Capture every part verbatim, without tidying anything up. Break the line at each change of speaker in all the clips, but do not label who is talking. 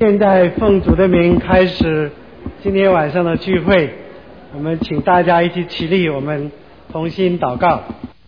现在奉主的名开始今天晚上的聚会，我们请大家一起起立，我们同心祷告。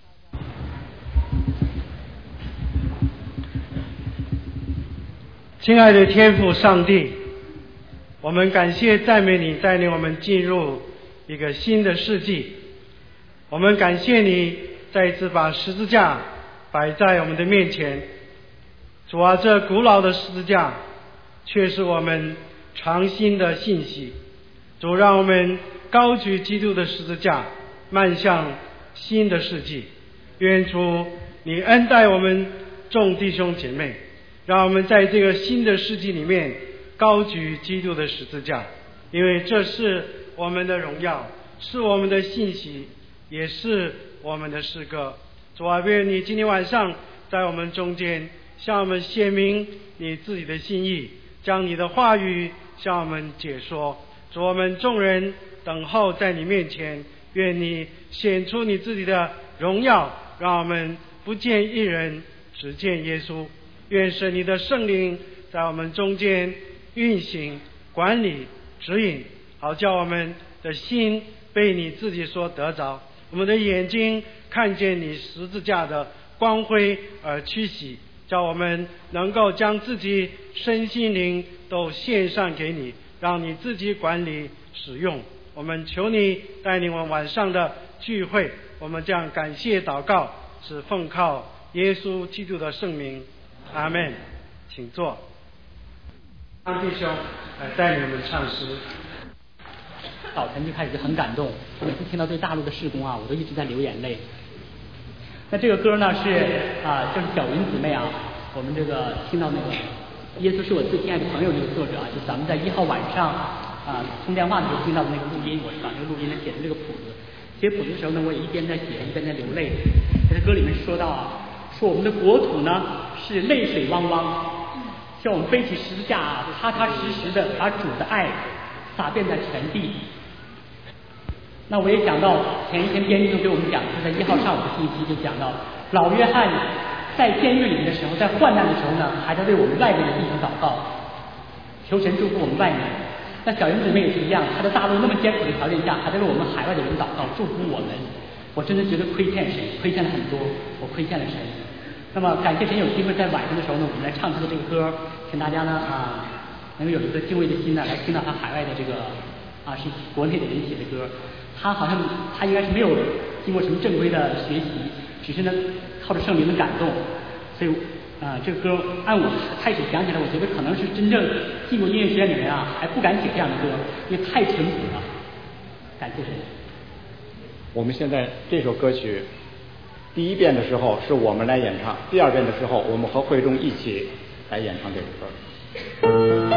亲爱的天父上帝，我们感谢赞美你带领我们进入一个新的世纪，我们感谢你再一次把十字架摆在我们的面前。主啊，这古老的十字架却是我们常新的信息。主，让我们高举基督的十字架，迈向新的世纪。愿主你恩待我们众弟兄姐妹，让我们在这个新的世纪里面高举基督的十字架，因为这是我们的荣耀，是我们的信息，也是我们的诗歌。主啊，愿你今天晚上在我们中间向我们显明你自己的心意，将你的话语向我们解说。主，我们众人等候在你面前，愿你显出你自己的荣耀，让我们不见一人，只见耶稣。愿神你的圣灵在我们中间运行、管理、指引，好叫我们的心被你自己所得着，我们的眼睛看见你十字架的光辉而屈膝，叫我们能够将自己身心灵都献上给你，让你自己管理使用。我们求你带领我们晚上的聚会，我们这样感谢祷告，是奉靠耶稣基督的圣名，阿们。请坐。张弟兄来带领我们唱诗。
早晨就开始很感动，每次听到对大陆的事工啊，我都一直在流眼泪。那这个歌呢是啊，就是小云姊妹啊，我们这个听到那个耶稣是我最亲爱的朋友这个作者啊，就是咱们在一号晚上啊通电话的时候听到的那个录音，我是把这个录音呢写成这个谱子。写谱子的时候呢，我也一边在写一边在流泪。在这歌里面说到啊，说我们的国土呢是泪水汪汪，像我们背起十字架啊，踏踏实实的把主的爱洒遍在全地。那我也讲到前一天编辑就给我们讲，就在一号上午的信息就讲到，老约翰在监狱里面的时候，在患难的时候呢，还在为我们外面的弟兄祷告，求神祝福我们外面。那小云姊妹也是一样，她在大陆那么艰苦的条件下，还在为我们海外的人祷告，祝福我们。我真的觉得亏欠神，亏欠了很多，我亏欠了神。那么感谢神有机会在晚上的时候呢，我们来唱他的这个歌，请大家呢啊能够有一个敬畏的心呢，来听到他海外的这个啊是国内的人写的歌。他好像他应该是没有经过什么正规的学习，只是呢靠着圣灵的感动，所以啊、呃、这个歌按我开始想起来，我觉得可能是真正进入音乐学院的人啊还不敢写这样的歌，因为太淳朴了。感谢神。
我们现在这首歌曲第一遍的时候是我们来演唱，第二遍的时候我们和会众一起来演唱这首歌。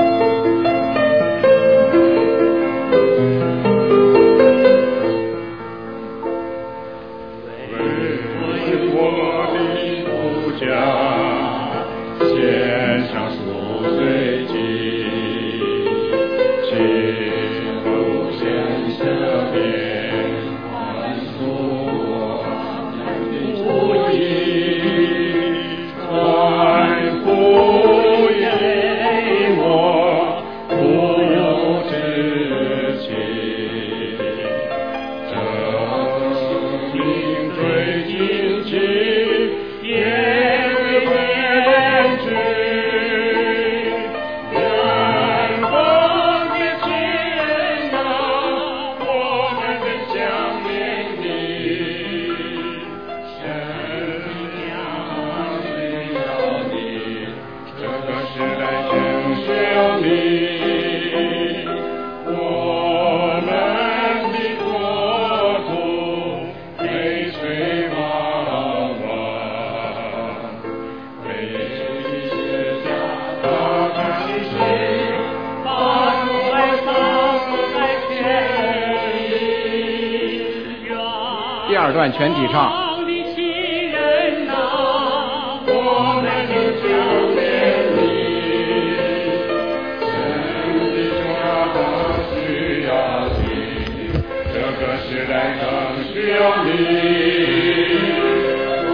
第二段全体唱。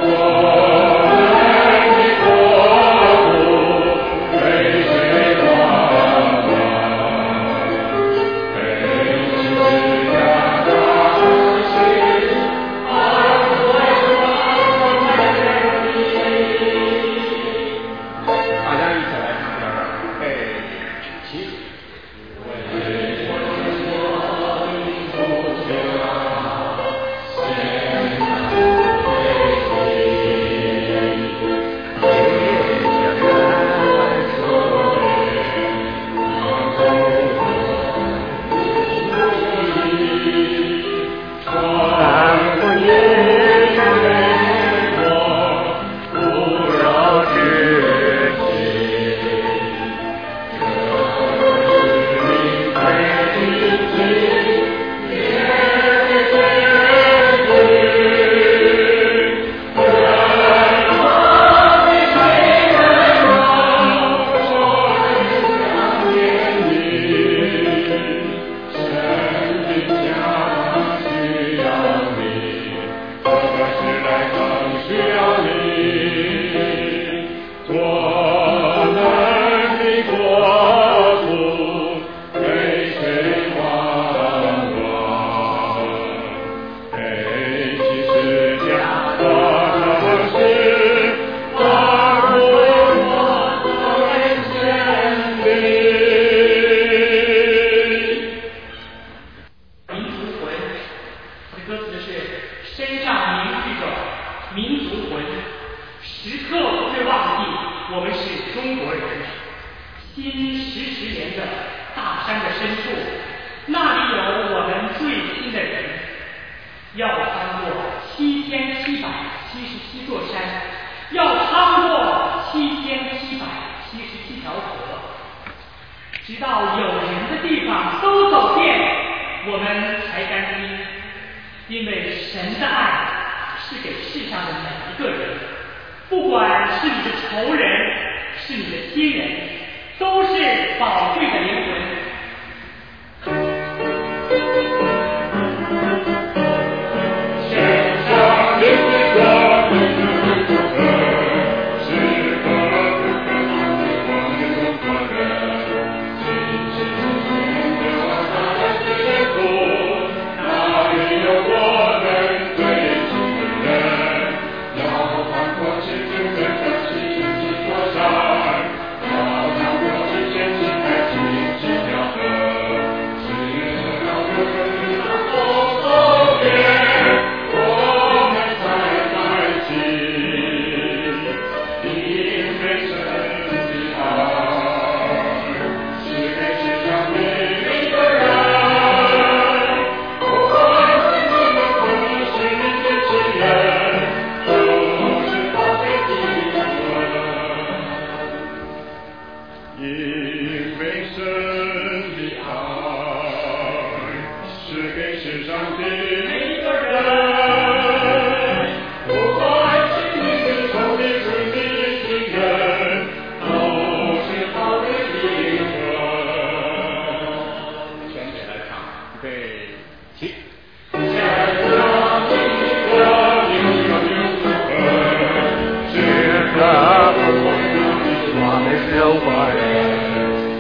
我们的国度为谁光
新石石岩的大山的深处，那里有我们最亲的人。要穿过七千七百七十七座山，要穿过七千七百七十七条河，直到有人的地方都走遍，我们才甘心。因为神的爱是给世上的每一个人，不管是你的仇人，是你的亲人，都是宝贵的灵魂。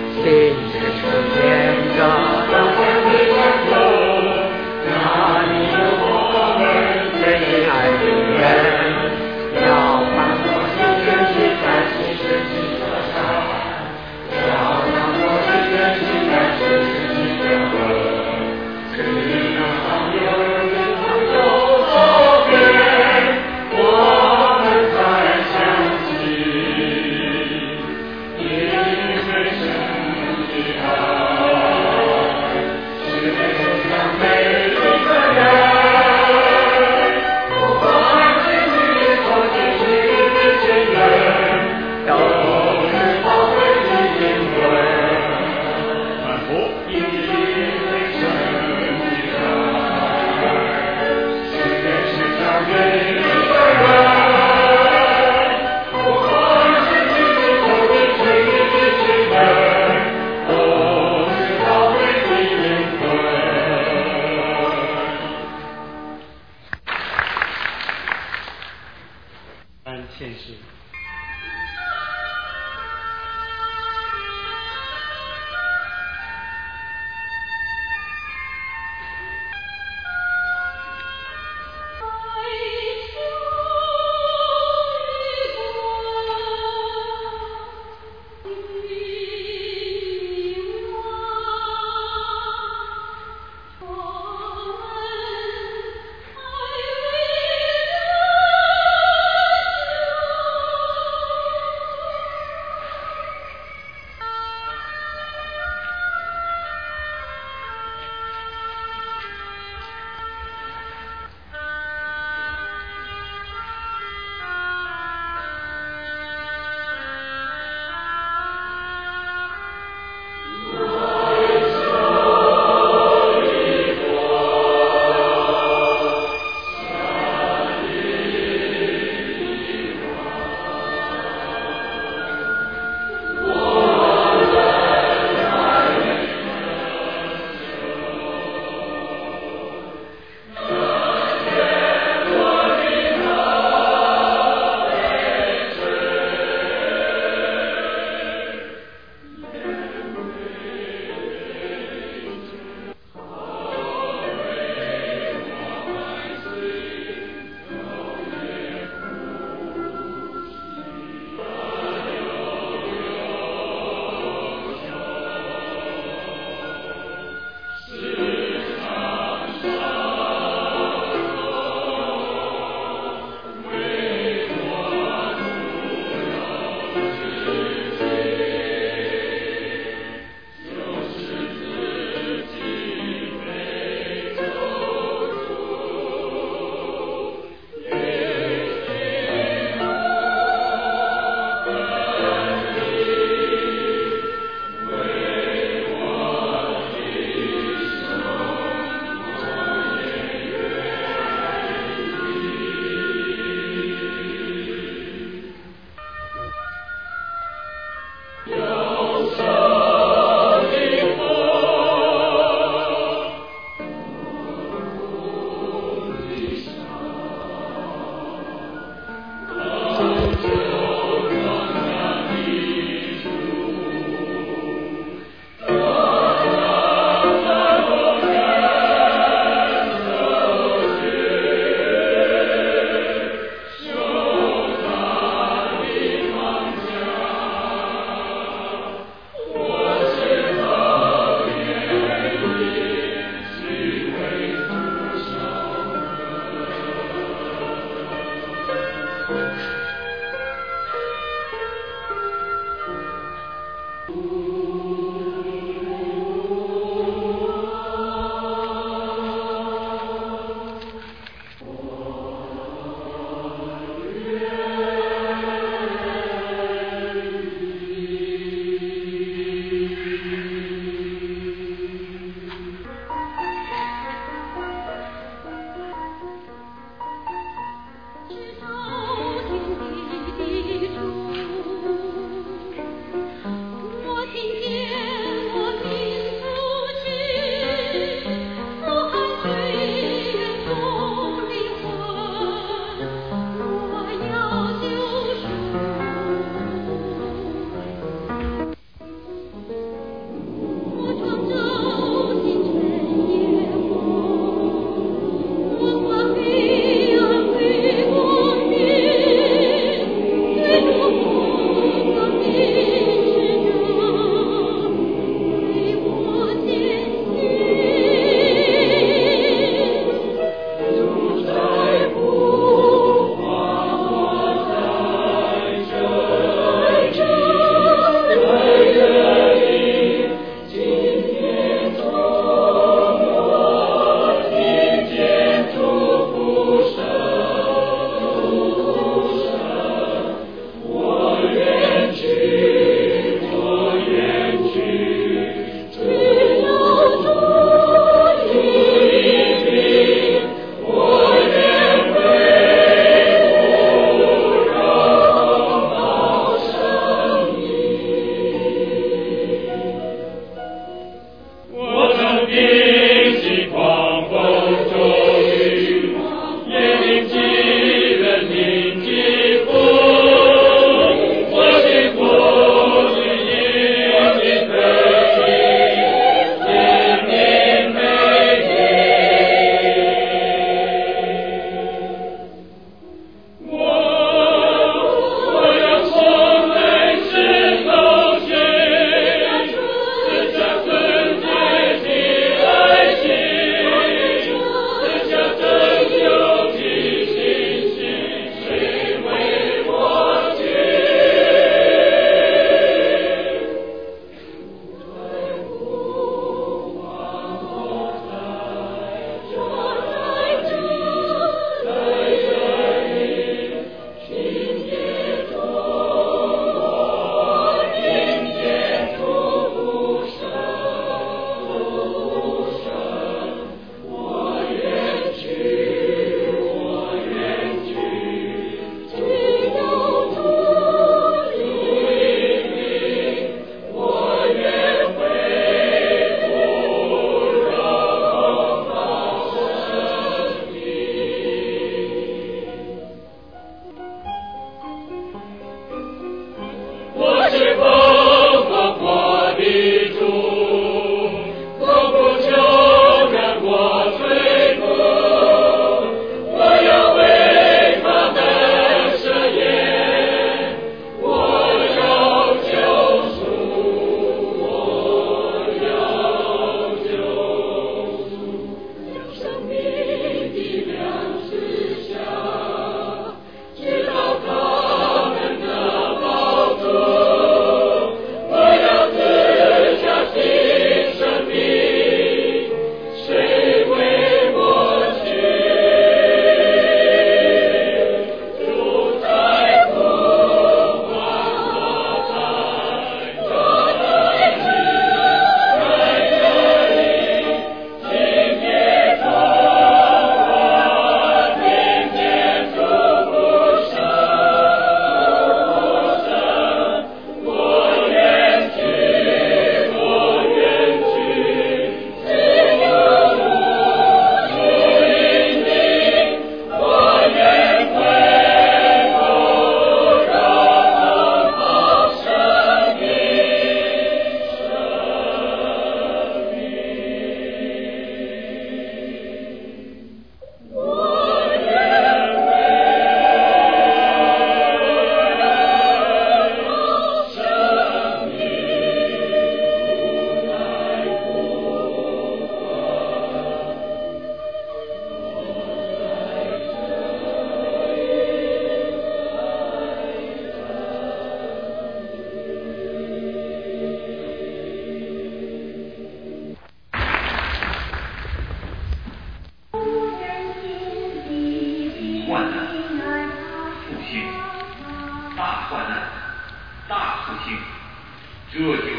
天家，当天的光荣，哪里？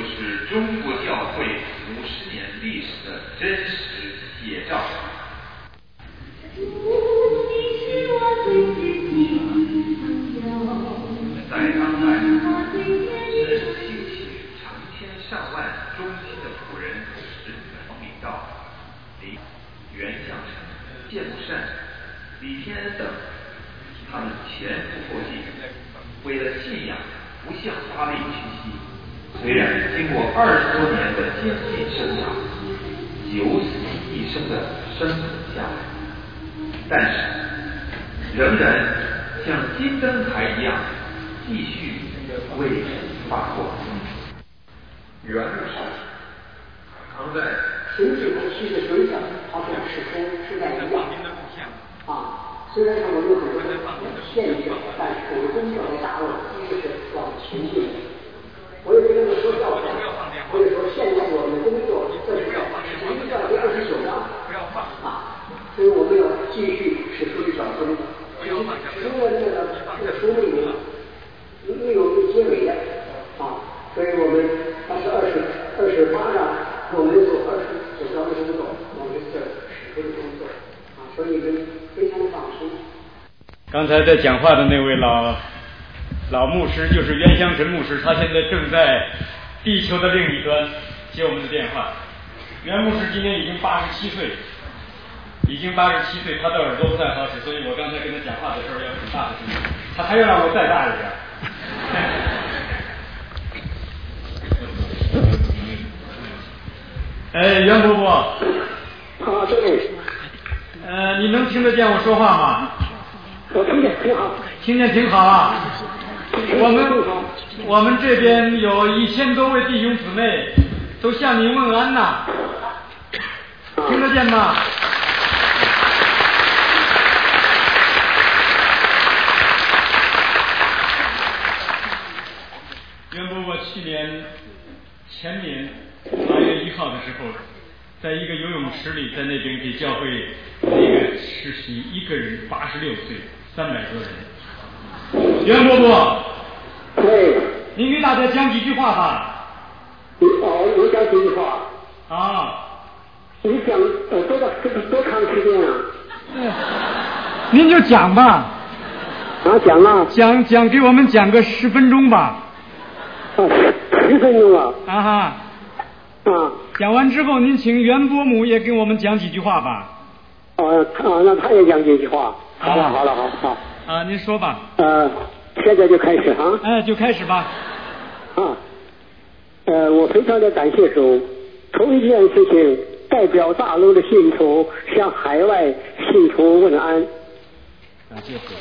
就是中国教会五十年历史的真实写照。在当代，是兴起成千上万忠心的仆人同事王明道、李袁相成、谢木善、李天恩等，他们前赴后继，为了信仰不向发力屈膝。虽然经过二十多年的艰辛生涯，九死一生的生存下来，但是仍然像金灯台一样继续为人发光。
袁牧师常在神学中期的水讲，好像始终是在一样啊。虽然说我们有很多限制，但是我们真正的大论一直是往前进的。我也跟他们说笑话，或者说现在我们工作这是神学教第二十九章啊，所以我们要继续使出一小分。使出了这个这个书里面没有结尾的啊，所以我们它是二十二十八章，我们做二十九章的工作，我们是使出的工作啊，所以们非常放心。
刚才在讲话的那位老老牧师就是袁湘晨牧师，他现在正在地球的另一端接我们的电话。袁牧师今年已经八十七岁，已经八十七岁，他的耳朵不太好使，所以我刚才跟他讲话的时候要很大的声音，他还要让我再大一点。哎，袁伯伯。
啊，对。
呃，你能听得见我说话吗？
我听见挺好。
听见挺好啊。我们我们这边有一千多位弟兄姊妹都向你问安呐，听得见吗？袁伯伯去年前年八月一号的时候，在一个游泳池里，在那边给教会那个实习，一个人八十六岁，三百多人。袁伯伯，
对，
您给大家讲几句话吧。
哦，我讲几句话。
啊。
你讲呃多大多长时间啊？
嗯，您就讲吧。
啊，讲啊。
讲讲给我们讲个十分钟吧。
啊，十分钟啊。
啊哈。
啊。
讲完之后，您请袁伯母也给我们讲几句话吧。
哦，啊，那他也讲几句话。好了，好了，好好。
啊，您说吧。
呃，现在就开始哈。
哎，就开始吧。
啊，呃，我非常的感谢主。头一件事情，代表大陆的信徒向海外信徒问安。
感谢主。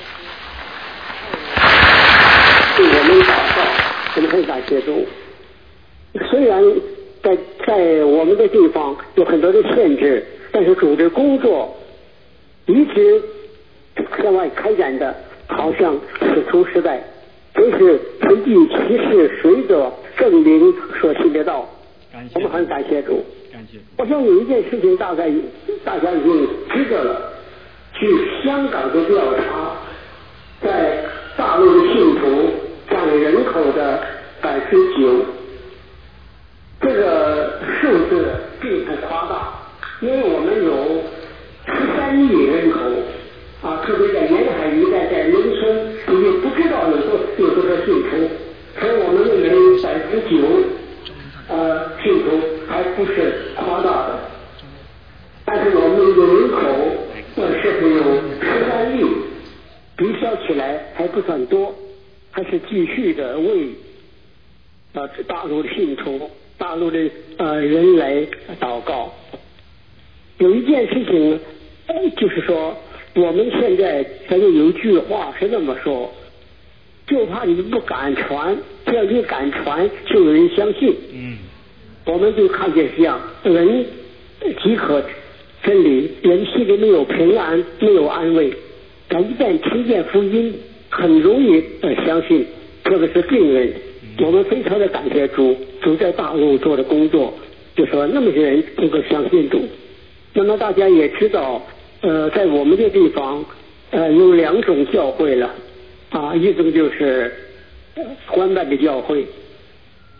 对我们祷告，我们很感谢主。虽然在在我们的地方有很多的限制，但是主的工作一直向外开展的，好像使徒时代，真是神迹奇事随着证明所信的道。我们很感谢主。
感谢主。
我想有一件事情大概大家已经知道了，据香港的调查，在大陆的信徒占人口的百分之九，这个数字并不夸大，因为我们有十三亿人口啊，特别在沿海一带，在农村，你也不知道有多有多少信徒，所以我们认为百分之九，呃，信徒还不是夸大的。但是我们的人口呃是会有十三亿，比较起来还不算多，还是继续的为呃大陆的信徒、大陆的呃人来祷告。有一件事情，呃、就是说我们现在咱就有一句话是这么说，就怕你们不敢传，只要你敢传，就有人相信。
嗯，
我们就看见这样，人即可真理，人心里没有平安，没有安慰。但一旦听见福音，很容易呃相信，特别是病人。我们非常的感谢主，主在大陆做的工作，就说那么些人能够相信主。那么大家也知道，呃，在我们这地方，呃，有两种教会了，啊，一种就是官办的教会，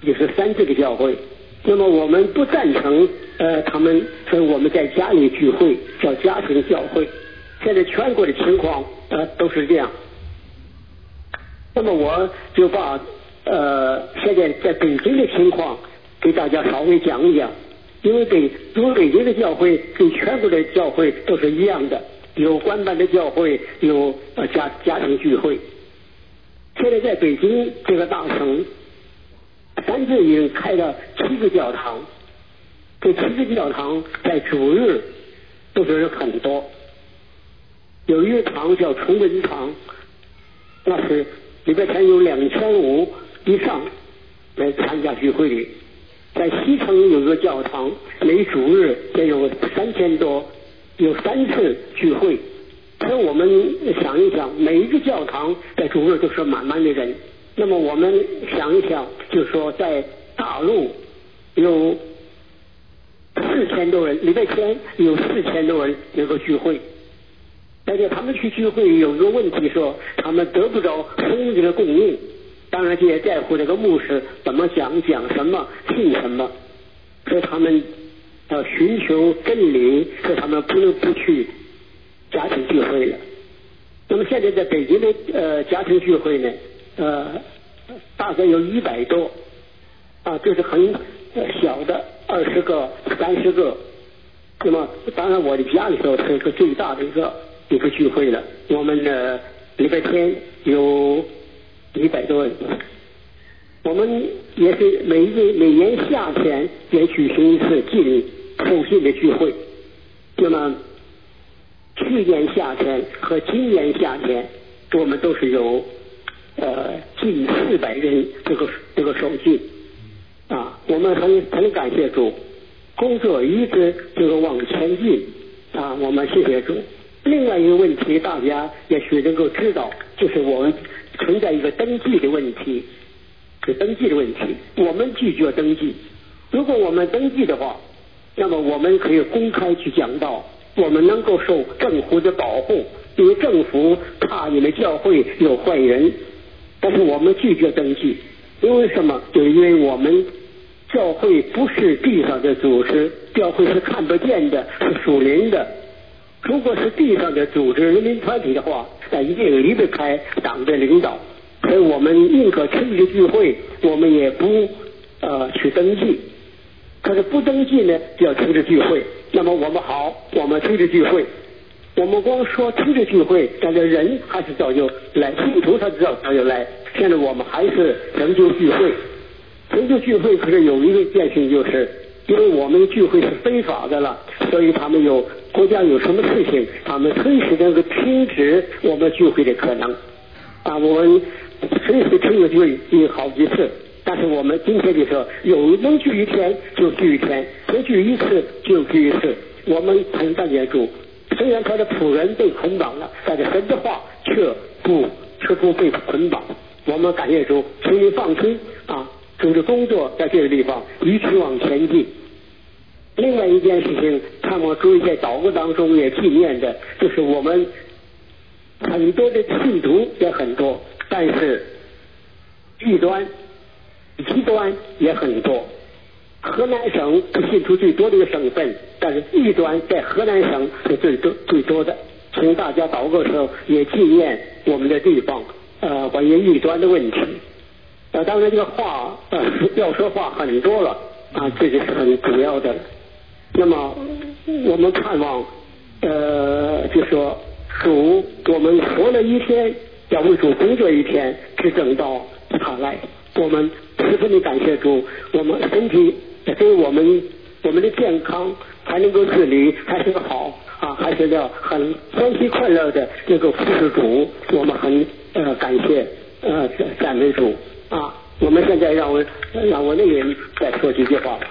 就是三这个教会。那么我们不赞成呃他们说我们在家里聚会叫家庭教会。现在全国的情况呃都是这样。那么我就把呃现在在北京的情况给大家稍微讲一讲，因为北因为北京的教会跟全国的教会都是一样的，有官办的教会，有呃家家庭聚会。现在在北京这个大城，三次已经开了七个教堂，这七个教堂在主日都是很多。有一个堂叫崇文堂，那是礼拜天有两千五以上来参加聚会的。在西城有个教堂，每主日也有三千多，有三次聚会。所以我们想一想，每一个教堂在主日都是满满的人。那么我们想一想，就是说在大陆有四千多人，礼拜天有四千多人能够聚会。但是他们去聚会有一个问题说，他们得不着圣灵的供应。当然这也在乎这个牧师怎么讲，讲什么，信什么。所以他们要寻求真理，所以他们不能不去家庭聚会了。那么现在在北京的呃家庭聚会呢，呃大概有一百多啊，就是很小的二十个、三十个。那么当然我的家里头是一个最大的一个一个聚会了。我们的礼拜天有一百多人。我们也是每一个每年夏天也举行一次进后进的聚会。那么去年夏天和今年夏天，我们都是有呃近四百人这个这个手进啊，我们很很感谢主，工作一直这个往前进啊，我们谢谢主。另外一个问题，大家也许能够知道，就是我们存在一个登记的问题，是登记的问题，我们拒绝登记。如果我们登记的话，那么我们可以公开去讲道，我们能够受政府的保护，因为政府怕你们教会有坏人。但是我们拒绝登记，因为什么？就因为我们教会不是地上的组织，教会是看不见的，是属灵的。如果是地上的组织人民团体的话，那一定离不开党的领导。所以我们宁可成立聚会，我们也不呃去登记。可是不登记呢，就要成立聚会。那么我们好，我们成立聚会。我们光说成立聚会，但是人还是早就来，信徒他知道早就来。现在我们还是成就聚会。成就聚会可是有一个变性，就是因为我们的聚会是非法的了，所以他们有国家有什么事情，他们随时能够停止我们聚会的可能啊。我们随时成就聚会有好几次，但是我们今天就说有能聚一天就聚一天，能聚一次就聚一次。我们很感谢主，虽然他的仆人被捆绑了，但是神的话却不却不被捆绑。我们感谢主，请你放心啊，主的工作在这个地方一直往前进。另外一件事情，看我注意在祷告当中也纪念的，就是我们很多的信徒也很多，但是异端极端也很多。河南省是信徒最多的一个省份，但是异端在河南省是最多最多的。请大家祷告的时候也纪念我们的地方呃关于异端的问题。呃当然这个话呃要说话很多了啊，这个是很主要的。那么我们盼望呃就说主我们活了一天，要为主工作一天，只等到他来。我们十分的感谢主，我们身体对我们我们的健康还能够自理，还是个好啊，还是要很欢喜快乐的这个服侍主。我们很呃感谢呃赞美主啊。我们现在让我让我那个人再说几句话。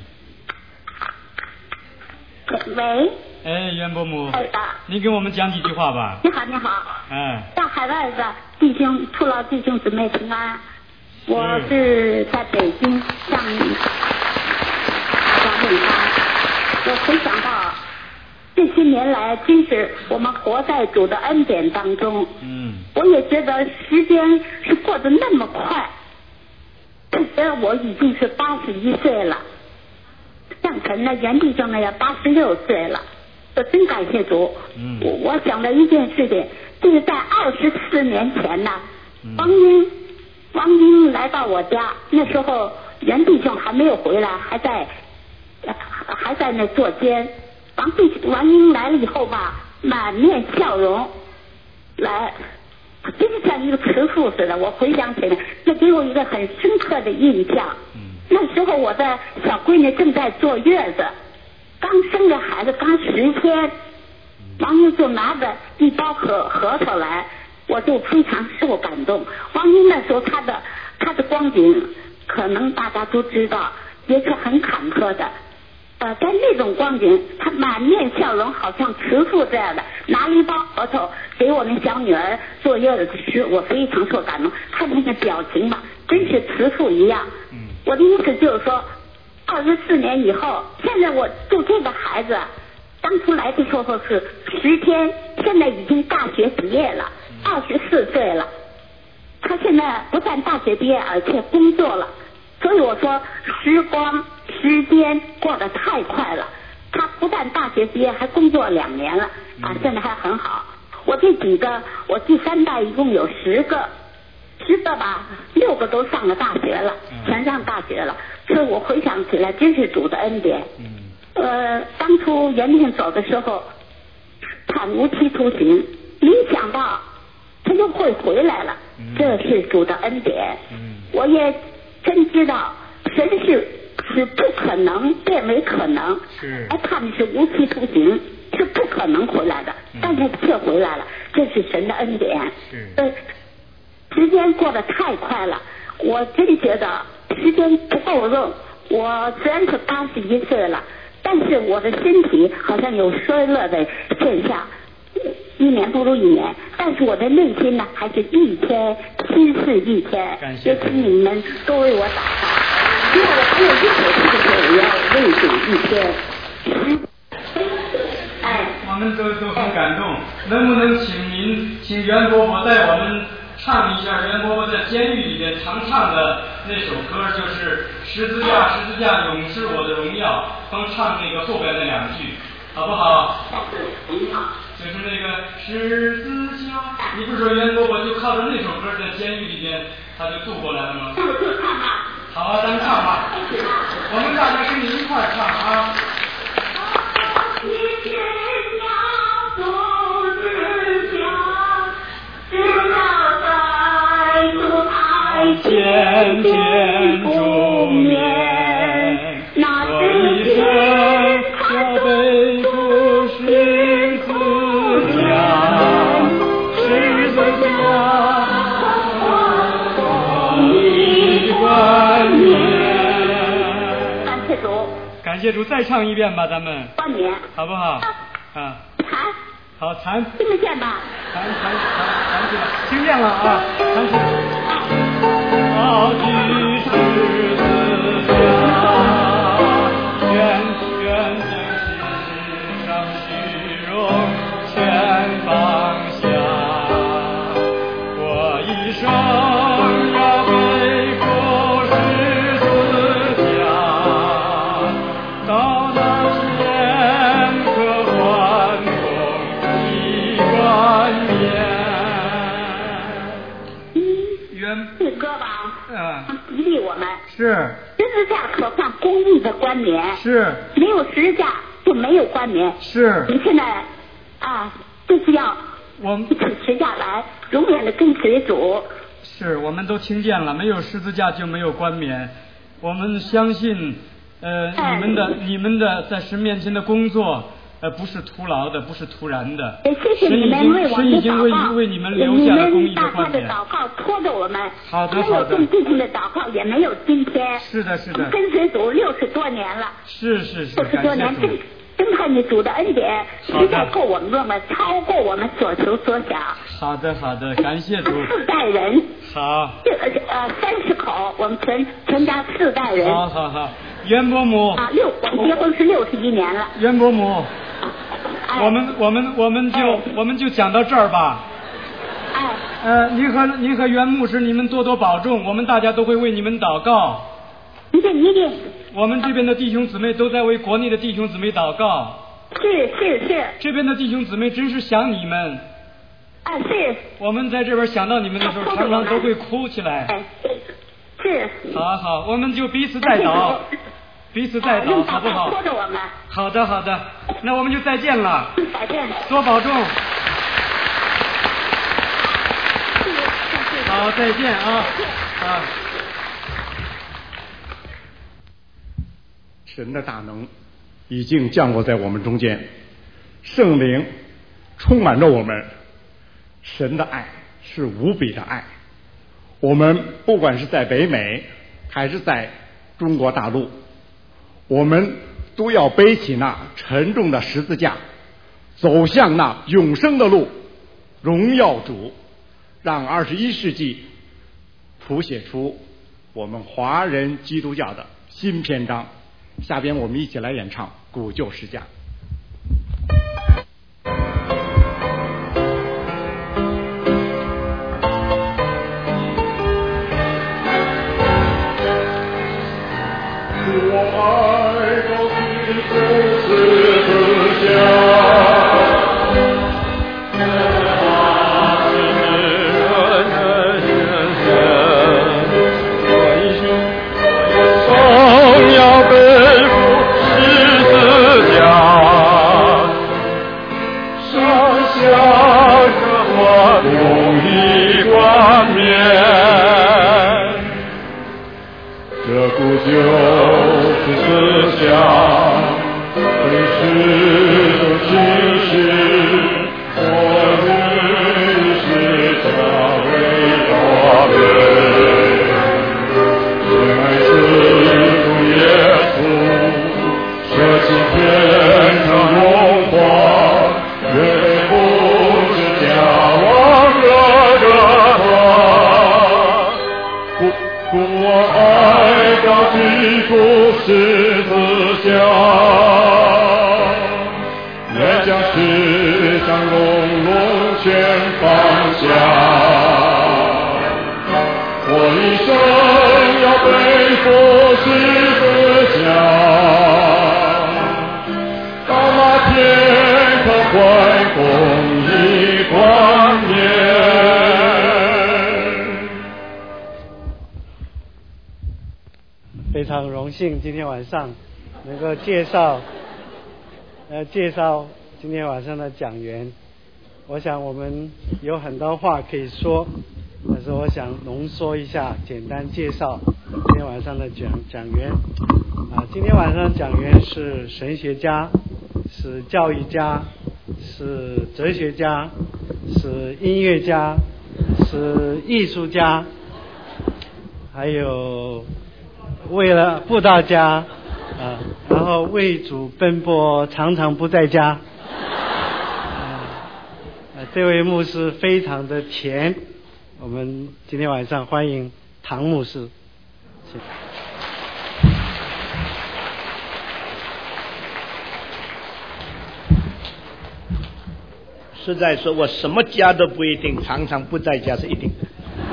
喂。
哎，袁伯母。
哎的。
你给我们讲几句话吧。
你好，你好。
哎。
大海外的弟兄、父老弟兄姊妹平安。我是在北京向你大家问安。我回想到这些年来，真是我们活在主的恩典当中。
嗯。
我也觉得时间是过得那么快，突时我已经是八十一岁了，向晨呢，袁弟兄呢也八十六岁了。我真感谢主。嗯，我我想了一件事情，就是在二十四年前呢，嗯、王英王英来到我家，那时候袁弟兄还没有回来，还在还在那做监。王弟王英来了以后吧，满面笑容，来，真像一个慈父似的。我回想起来，这给我一个很深刻的印象。嗯，那时候我的小闺女正在坐月子。刚生的孩子刚十天，王英就拿着一包核核桃来，我就非常受感动。王英那时候他的他的光景，可能大家都知道，也是很坎坷的。呃，在那种光景，他满面笑容，好像慈父这样的，拿了一包核桃给我们小女儿坐月子吃，我非常受感动。他那个表情吧，真是慈父一样。我的意思就是说。二十四年以后，现在我就这个孩子，当初来的时候是十天，现在已经大学毕业了，二十四岁了。他现在不但大学毕业，而且工作了。所以我说，时光时间过得太快了。他不但大学毕业，还工作两年了啊，现在还很好。我这几个，我第三代一共有十个。十个吧，六个都上了大学了，全上大学了。所以我回想起来，真是主的恩典。嗯。呃，当初袁天走的时候，他无期徒刑，没想到他又会回来了，嗯、这是主的恩典。嗯。我也真知道，神是是不可能变为可能。是。而他们是无期徒刑，是不可能回来的，嗯、但是却回来了，这是神的恩典。是。呃。时间过得太快了，我真觉得时间不够用。我虽然是八十一岁了，但是我的身体好像有衰落的现象，一年不如一年。但是我的内心呢，还是一天心似一天。也请你们都为我祷告，因为我还有一口气的时候，我要为主一天。
哎，我们都都很感动。能不能请您，请袁伯伯带我们唱一下袁伯伯在监狱里面常唱的那首歌，就是十字架十字架永是我的荣耀，光唱那个后边那两句好不好？就是那个十字架，你不是说袁伯伯就靠着那首歌在监狱里边他就渡过来了吗？好啊，咱们唱吧，我们大家跟你一块儿唱啊。天天助眠，我一生要背负十字架，十字架，你冠冕。
感谢主，
感谢主，再唱一遍吧，咱们
冠冕，
好不好？啊，
弹，
好弹，
听得见吧？
弹弹弹弹起来，听见了啊，弹起来。好的十字架，远远的世上虚荣全放下，我一生要背负十字架，到那天可欢共一冠冕。远
这歌吧。
嗯，
激励我们
是
十字架可算公义的冠冕，
是
没有十字架就没有冠冕。
是
你现在啊，就是要
我们
持下来，永远的跟随主。
是，我们都听见了，没有十字架就没有冠冕。我们相信，呃，
哎、
你们的你们的在神面前的工作。呃，不是徒劳的，不是突然的。
谢谢你们为我们的祷告，
为你们留下了公义的冠冕。
你们大家的祷告拖着我们，
好的好的。
没有弟兄的祷告也没有今天。
是的是的。
跟随主六十多年了。
是是是。
六十多年，真真看你主的恩典，实在够我们用的，超过我们所求所想。
好的好的，感谢主。
四代人。
好。
这呃三十口，我们全全家四代人。
好好好，袁伯母。
啊，六我们结婚是六十一年了。
袁伯母。我们我们我们就、哎、我们就讲到这儿吧。
哎，
呃，您和您和袁牧师，你们多多保重，我们大家都会为你们祷告。
一定一定。
我们这边的弟兄姊妹都在为国内的弟兄姊妹祷告。
是是是。
这边的弟兄姊妹真是想你们。
啊是。
我们在这边想到你们的时候，常常都会哭起来。
哎，是。
好好，我们就彼此代祷，彼此代祷，好不好？
拖着我们。
好的好的，那我们就再见了。
再见。
多保重。好，再见啊！啊！
神的大能已经降落在我们中间，圣灵充满着我们。神的爱是无比的爱，我们不管是在北美还是在中国大陆，我们都要背起那沉重的十字架，走向那永生的路，荣耀主，让二十一世纪谱写出我们华人基督教的新篇章。下边我们一起来演唱《古旧十架》。我爱到最后十字架。就是思想，本是种启示，我认识他为大人。爱是主耶稣，舍弃天堂荣华，愿不是家忘了个他。故故我爱到最后十字架，愿将世上隆隆全放下。我一生要背负十字架，到那天可欢共一冠冕。
非常荣幸今天晚上能够介绍呃介绍今天晚上的讲员。我想我们有很多话可以说，但是我想浓缩一下，简单介绍今天晚上的讲讲员啊。今天晚上讲员是神学家，是教育家，是哲学家，是音乐家，是艺术家，还有为了布道家啊，然后为主奔波，常常不在家。啊，这位牧师非常的甜，我们今天晚上欢迎唐牧师。谢谢。
实在说，我什么家都不一定，常常不在家是一定的。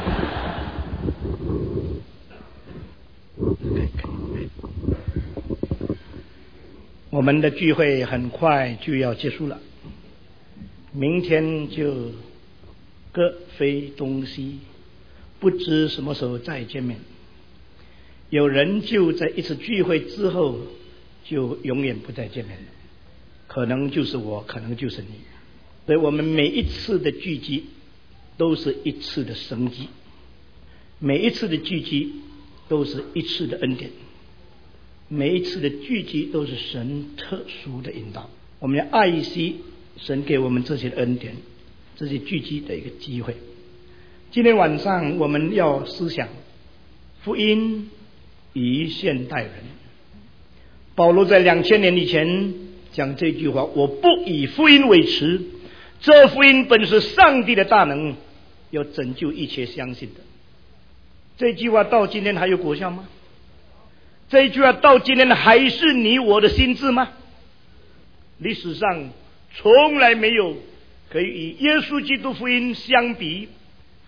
我们的聚会很快就要结束了，明天就各飞东西，不知什么时候再见面。有人就在一次聚会之后就永远不再见面了，可能就是我，可能就是你。所以我们每一次的聚集都是一次的生机，每一次的聚集都是一次的恩典，每一次的聚集都是神特殊的引导。我们要爱惜神给我们这些恩典，这些聚集的一个机会。今天晚上我们要思想福音与现代人。保罗在两千年以前讲这句话：我不以福音为耻，这福音本是上帝的大能，要拯救一切相信的。这句话到今天还有果效吗？这句话到今天还是你我的心志吗？历史上从来没有可以与耶稣基督福音相比，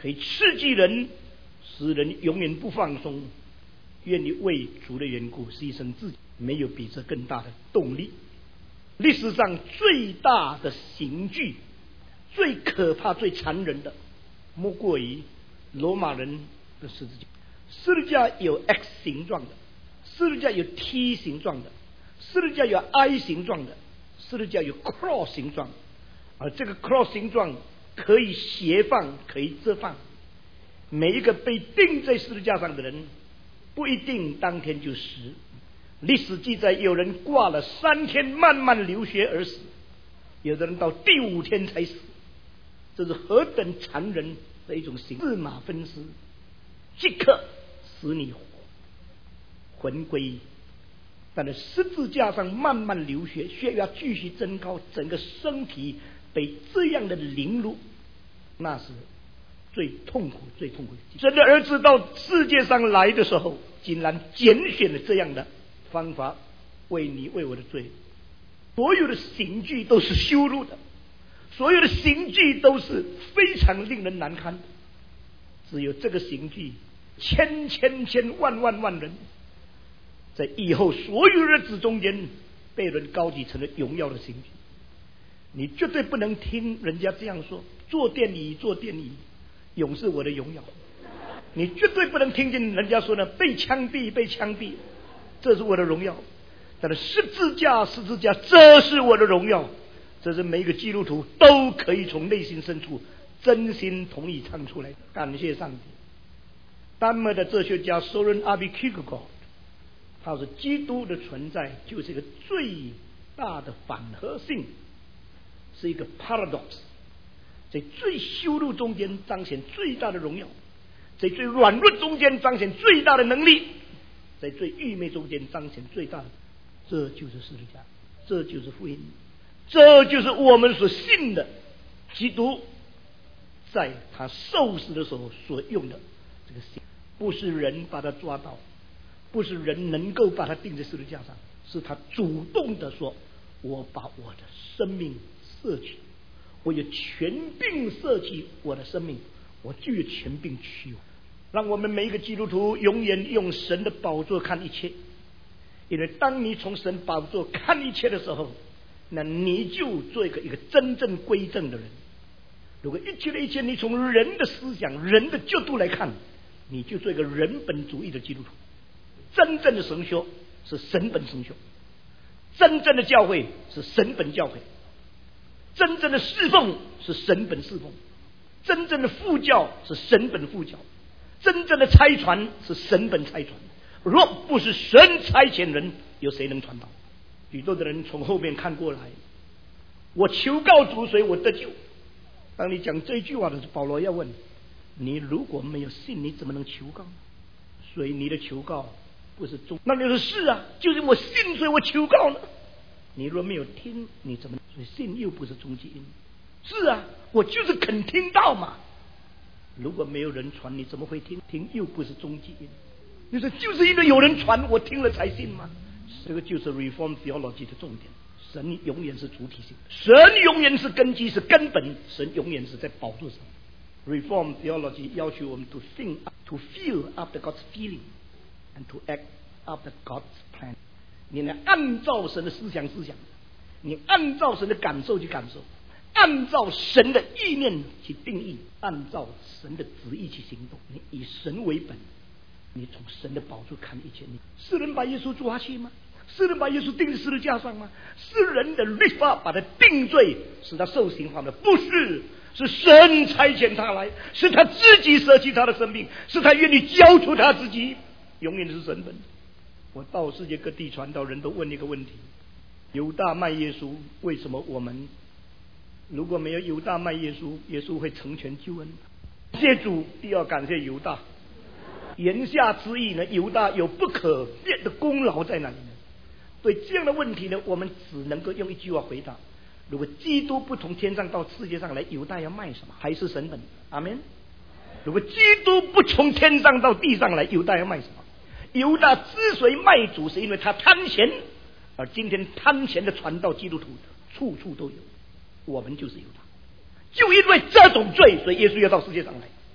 可以刺激人，使人永远不放松，愿意为主的缘故牺牲自己，没有比这更大的动力。历史上最大的刑具，最可怕最残忍的，莫过于罗马人的十字架。十字架有 X 形状的，十字架有 T 形状的，十字架有 I 形状的，十字架有 cross 形状，而这个 cross 形状可以斜放，可以折放。每一个被钉在十字架上的人不一定当天就死，历史记载有人挂了三天慢慢流血而死，有的人到第五天才死，这是何等残忍的一种刑！四马分尸，即刻使你魂归，但在十字架上慢慢流血，血压继续增高，整个身体被这样的凌辱，那是最痛苦最痛苦的。神的儿子到世界上来的时候，竟然拣选了这样的方法为你为我的罪。所有的刑具都是羞辱的，所有的刑具都是非常令人难堪的，只有这个刑具，千千千万万万人在以后所有日子中间被人高举成了荣耀的刑具。你绝对不能听人家这样说，坐电椅坐电椅，永是我的荣耀。你绝对不能听见人家说呢，被枪毙被枪毙，这是我的荣耀。但是十字架十字架，这是我的荣耀。这是每一个基督徒都可以从内心深处真心同意唱出来。感谢上帝。丹麦的哲学家 Søren Abbe Kierkegaard， 他说基督的存在就是一个最大的反合性，是一个 paradox， 在最羞辱中间彰显最大的荣耀，在最软弱中间彰显最大的能力，在最愚昧中间彰显最大的，这就是十字架，这就是福音，这就是我们所信的基督在他受死的时候所用的这个信。不是人把他抓到，不是人能够把他钉在十字架上，是他主动的说，我把我的生命舍弃，我有权柄舍弃我的生命，我就有权柄取。让我们每一个基督徒永远用神的宝座看一切，因为当你从神宝座看一切的时候，那你就做一个一个真正归正的人。如果一切的一切你从人的思想人的角度来看，你就做一个人本主义的基督徒。真正的神学是神本神学，真正的教会是神本教会，真正的侍奉是神本侍奉，真正的副教是神本副教，真正的差传是神本差传。若不是神差遣人，有谁能传道？许多的人从后面看过来，我求告主，所以我得救。当你讲这句话的时候，保罗要问你，如果没有信，你怎么能求告？所以你的求告不是终，那你说是啊，就是我信，所以我求告呢。你若没有听，你怎么？所以信又不是终极因。是啊，我就是肯听到嘛。如果没有人传，你怎么会听？听又不是终极因。你说就是因为有人传，我听了才信吗？这个就是 Reform Theology 的重点。神永远是主体性，神永远是根基，是根本，神永远是在宝座上。Reform Theology 要求我们 to think, to feel after God's feeling, and to act after God's plan。你呢，按照神的思想思想，你按照神的感受去感受，按照神的意念去定义，按照神的旨意去行动。你以神为本，你从神的宝座看一切。你是人把耶稣抓去吗？是人把耶稣钉在十字架上吗？是人的律法把他定罪，使他受刑罚的？不是，是神差遣他来，是他自己舍弃他的生命，是他愿意交出他自己，永远是神本。我到世界各地传道，人都问一个问题：犹大卖耶稣，为什么我们如果没有犹大卖耶稣，耶稣会成全救恩？谢主，必要感谢犹大。言下之意呢，犹大有不可辩的功劳在那里呢？对这样的问题呢，我们只能够用一句话回答：如果基督不从天上到世界上来，犹大要卖什么？还是神本？阿们。如果基督不从天上到地上来，犹大要卖什么？犹大之所以卖主，是因为他贪钱，而今天贪钱的传道基督徒处处都有，我们就是犹大。就因为这种罪，所以耶稣要到世界上来。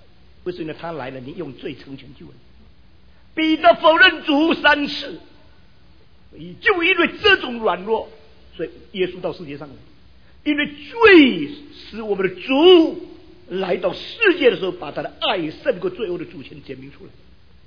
不是因为他来了，你用罪成全救恩。彼得否认主三次，就因为这种软弱，所以耶稣到世界上来。因为罪使我们的主来到世界的时候，把他的爱胜过罪恶的主权显明出来，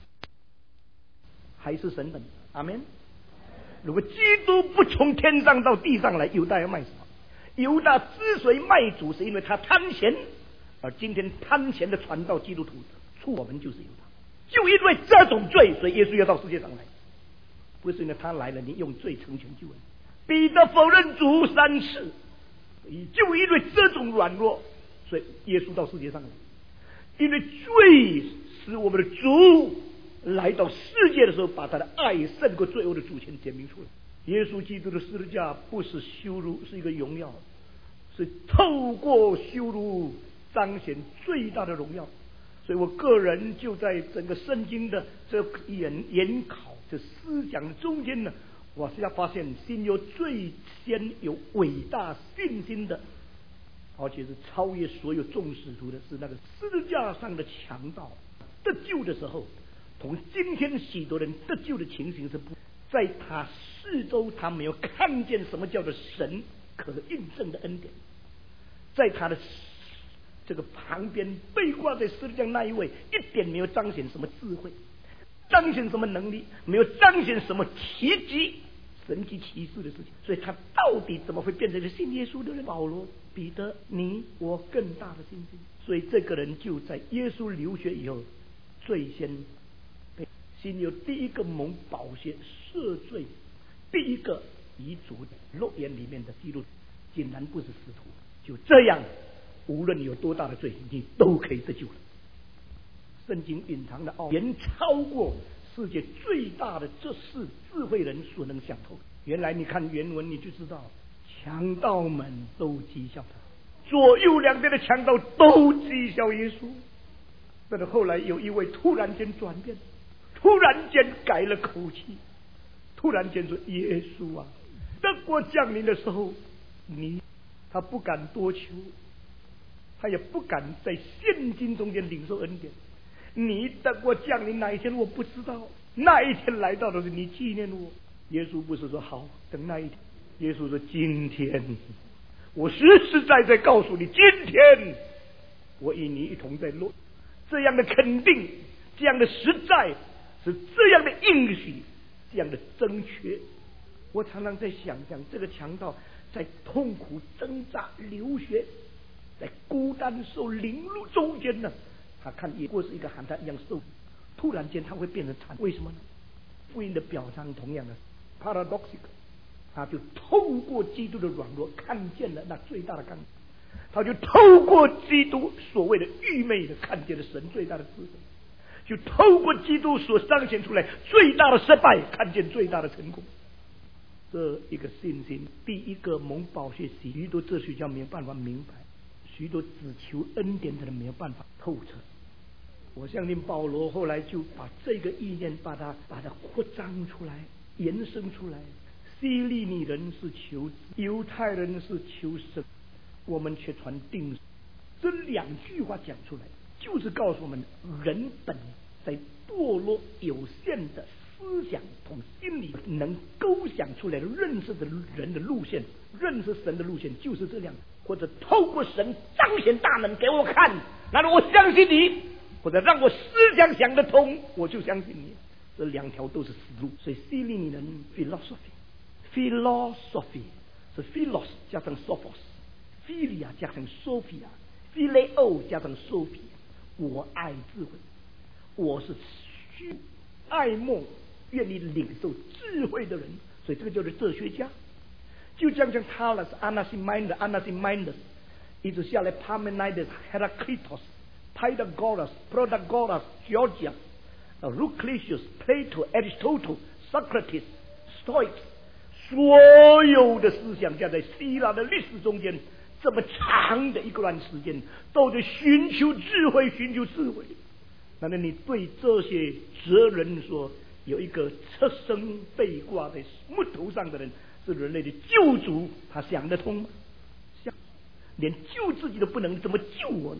还是神本。阿们。如果基督不从天上到地上来，犹大要卖什么？犹大之所以卖主，是因为他贪钱，而今天贪钱的传道基督徒出我们就是犹大。就因为这种罪，所以耶稣要到世界上来，不是因为他来了，你用罪成全救恩。彼得否认主三次，就因为这种软弱，所以耶稣到世界上来。因为罪使我们的主来到世界的时候，把他的爱胜过罪恶的主权显明出来。耶稣基督的十字架不是羞辱，是一个荣耀，是透过羞辱彰显最大的荣耀。所以我个人就在整个圣经的这研研考这思想的中间呢，我是要发现心有最先有伟大信心的，而且是超越所有众使徒的，是那个十字架上的强盗得救的时候，同今天许多人得救的情形是不，在他四周他没有看见什么叫做神可印证的恩典，在他的这个旁边被挂在十字架那一位，一点没有彰显什么智慧，彰显什么能力，没有彰显什么奇迹神迹奇事的事情，所以他到底怎么会变成一个信耶稣的人？保罗、彼得，你我更大的信心。所以这个人就在耶稣流血以后，最先被心有第一个蒙宝血赦罪，第一个遗嘱肉眼里面的记录，竟然不是使徒。就这样，无论有多大的罪，你都可以得救了。圣经隐藏的奥远超过世界最大的这是智慧人所能想透。原来你看原文你就知道，强盗们都讥笑他，左右两边的强盗都讥笑耶稣。但是后来有一位突然间转变，突然间改了口气，突然间说：“耶稣啊，德国降临的时候，你他不敢多求，他也不敢在现今中间领受恩典。你德国降临那一天我不知道，那一天来到的是你纪念我。”耶稣不是说好等那一天，耶稣说：“今天，我实实在在告诉你，今天我与你一同在落。”这样的肯定，这样的实在，是这样的应许，这样的正确。我常常在想想，这个强盗在痛苦挣扎流血，在孤单受凌辱中间呢，他看也过是一个和他一样受，突然间他会变成惨，为什么呢？福音的表彰同样的 paradoxical， 他就透过基督的软弱看见了那最大的刚强，他就透过基督所谓的愚昧的看见了神最大的智慧，就透过基督所彰显出来最大的失败看见最大的成功。这一个信心，第一个蒙宝血洗，许多哲学家没有办法明白，许多只求恩典的人没有办法透彻。我相信保罗后来就把这个意念把它把它扩张出来，延伸出来。希利尼人是求，犹太人是求神，我们却传定。这两句话讲出来，就是告诉我们人本在堕落有限的思想同心理能构想出来的认识的人的路线，认识神的路线就是这样，或者透过神彰显大能给我看，然后我相信你，或者让我思想想得通，我就相信你。这两条都是死路。所以希利尼人 philosophy philosophy 是 philos 加上 sophos，philia 加上 sophia，phileo 加上 sophia， 我爱智慧，我是虚爱慕愿意领受智慧的人，所以这个就是哲学家。就这样像他了，是 Anaximander Anaximander 一直下来 Parmenides Heraclitus Pythagoras Protagoras Georgias Lucretius Plato Aristotle Socrates Stoics， 所有的思想家在希腊的历史中间这么长的一段时间都在寻求智慧，寻求智慧。那么你对这些哲人说，有一个侧身被挂在木头上的人是人类的救主，他想得通吗？想连救自己都不能，怎么救我呢？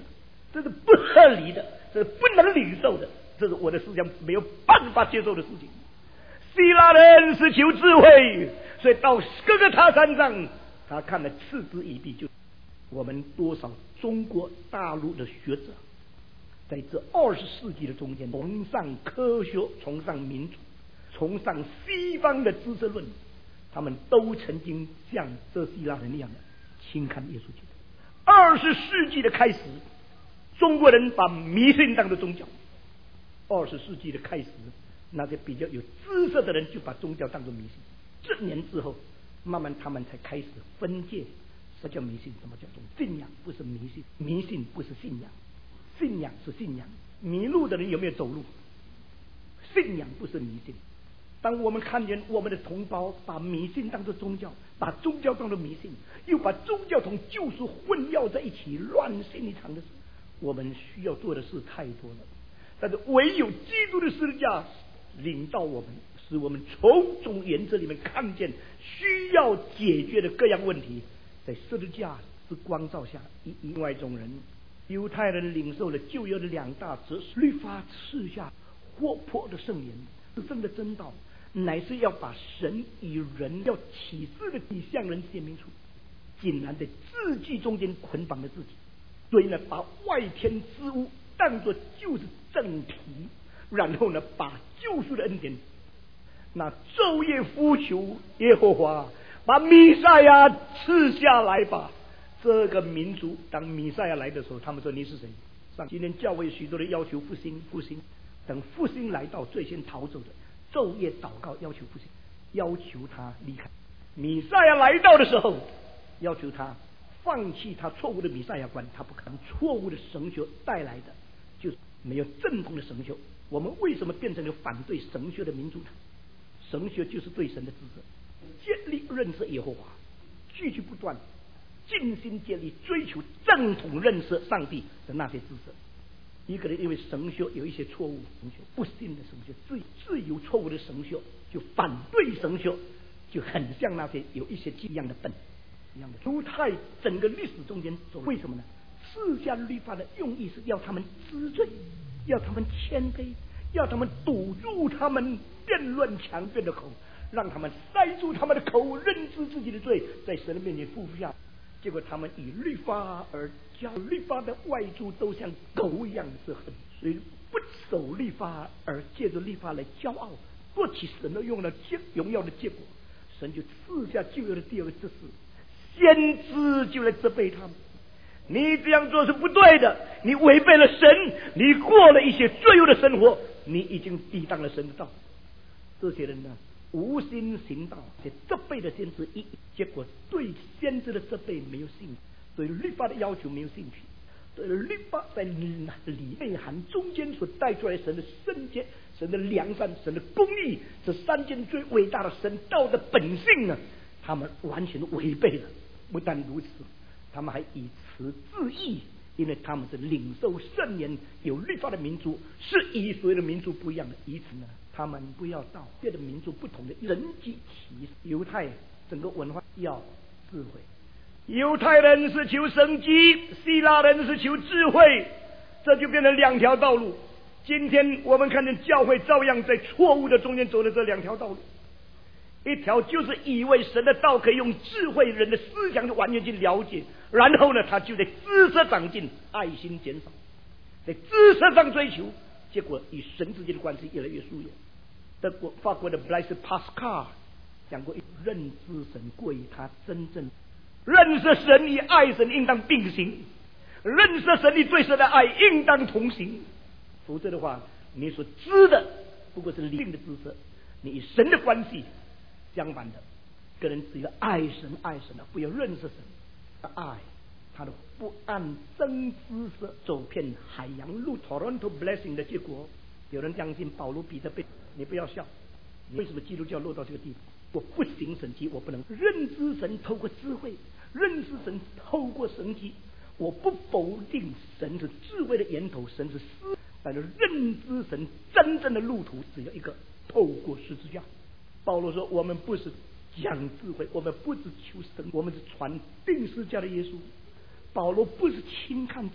这是不合理的，这是不能领受的，这是我的思想没有办法接受的事情。希腊人是求智慧，所以到各个他山上，他看了嗤之以鼻。就我们多少中国大陆的学者，在这二十世纪的中间，崇尚科学，崇尚民主，崇尚西方的知识论，他们都曾经像这希腊人一样的轻看耶稣基督。二十世纪的开始，中国人把迷信当作宗教。二十世纪的开始，那些比较有知识的人就把宗教当作迷信。这年之后，慢慢他们才开始分界，什么叫迷信，什么叫宗教。信仰不是迷信，迷信不是信仰，信仰是信仰。迷路的人有没有走路？信仰不是迷信。当我们看见我们的同胞把迷信当作宗教，把宗教当作迷信，又把宗教同救赎混淆在一起，乱信一场的时候，我们需要做的事太多了。但是唯有基督的十字架领导我们，使我们从种原则里面看见需要解决的各样问题，在十字架之光照下，以另外一种人，犹太人领受了旧约的两大哲学，律法赐下活泼的圣言，是真的真道，乃是要把神与人要启示的底向人显明出，竟然在字句中间捆绑了自己，所以呢，把外天之物当作就是正题，然后呢，把救赎的恩典，那昼夜呼求耶和华，把弥赛亚赐下来吧。这个民族当弥赛亚来的时候，他们说你是谁？上今天教会许多人要求复兴，复兴，等复兴来到，最先逃走的，昼夜祷告要求复兴，要求他离开。弥赛亚来到的时候，要求他放弃他错误的弥赛亚观，他不肯。错误的神学带来的就是没有正统的神学。我们为什么变成了反对神学的民族呢？神学就是对神的知识，建立认识耶和华，继续不断尽心竭力追求正统认识上帝的那些知识。一个人因为神学有一些错误，神学不信的神学，自自由错误的神学，就反对神学，就很像那些有一些一样的笨一样的。犹太整个历史中间走，为什么呢？赐下律法的用意是要他们知罪，要他们谦卑，要他们堵住他们辩论强辩的口，让他们塞住他们的口，认知自己的罪，在神的面前负下。结果他们以律法而教，律法的外族都像狗一样是很，所以不守律法而借着律法来骄傲，做起神的用了荣耀的结果，神就赐下旧约的第二个指示，先知就来责备他们，你这样做是不对的，你违背了神，你过了一些罪恶的生活，你已经抵挡了神的道。这些人呢，无心行道，这责备的先知一，结果对先知的责备没有兴趣，对律法的要求没有兴趣，对律法在里内涵中间所带出来神的圣洁、神的良善、神的公义，这三件最伟大的神道的本性呢，他们完全违背了。不但如此，他们还以此自义，因为他们是领受圣言、有律法的民族，是与所有的民族不一样的。以此呢，他们不要到别的民族不同的人际体。犹太整个文化要智慧，犹太人是求生机，希腊人是求智慧，这就变成两条道路。今天我们看见教会照样在错误的中间走了这两条道路，一条就是以为神的道可以用智慧人的思想就完全去了解，然后呢，他就在知识长进，爱心减少，在知识上追求，结果与神之间的关系越来越疏远。德国法国的 Blaise Pascal 讲过，认知神过于他真正认识神与爱神应当并行，认识神与对神的爱应当同行，否则的话，你所知的不过是理性的知识，你与神的关系相反的。个人只要爱神爱神的，不要认识神的爱，他的不按真知识走遍海洋路 Toronto Blessing 的结果。有人相信保罗彼得被，你不要笑，为什么基督教落到这个地步？我不行神迹，我不能认知神透过智慧，认识神透过神迹。我不否定神是智慧的源头，神是思，但是认知神真正的路途只有一个，透过十字架。保罗说，我们不是讲智慧，我们不是求神，我们是传定十字架的耶稣。保罗不是轻看智，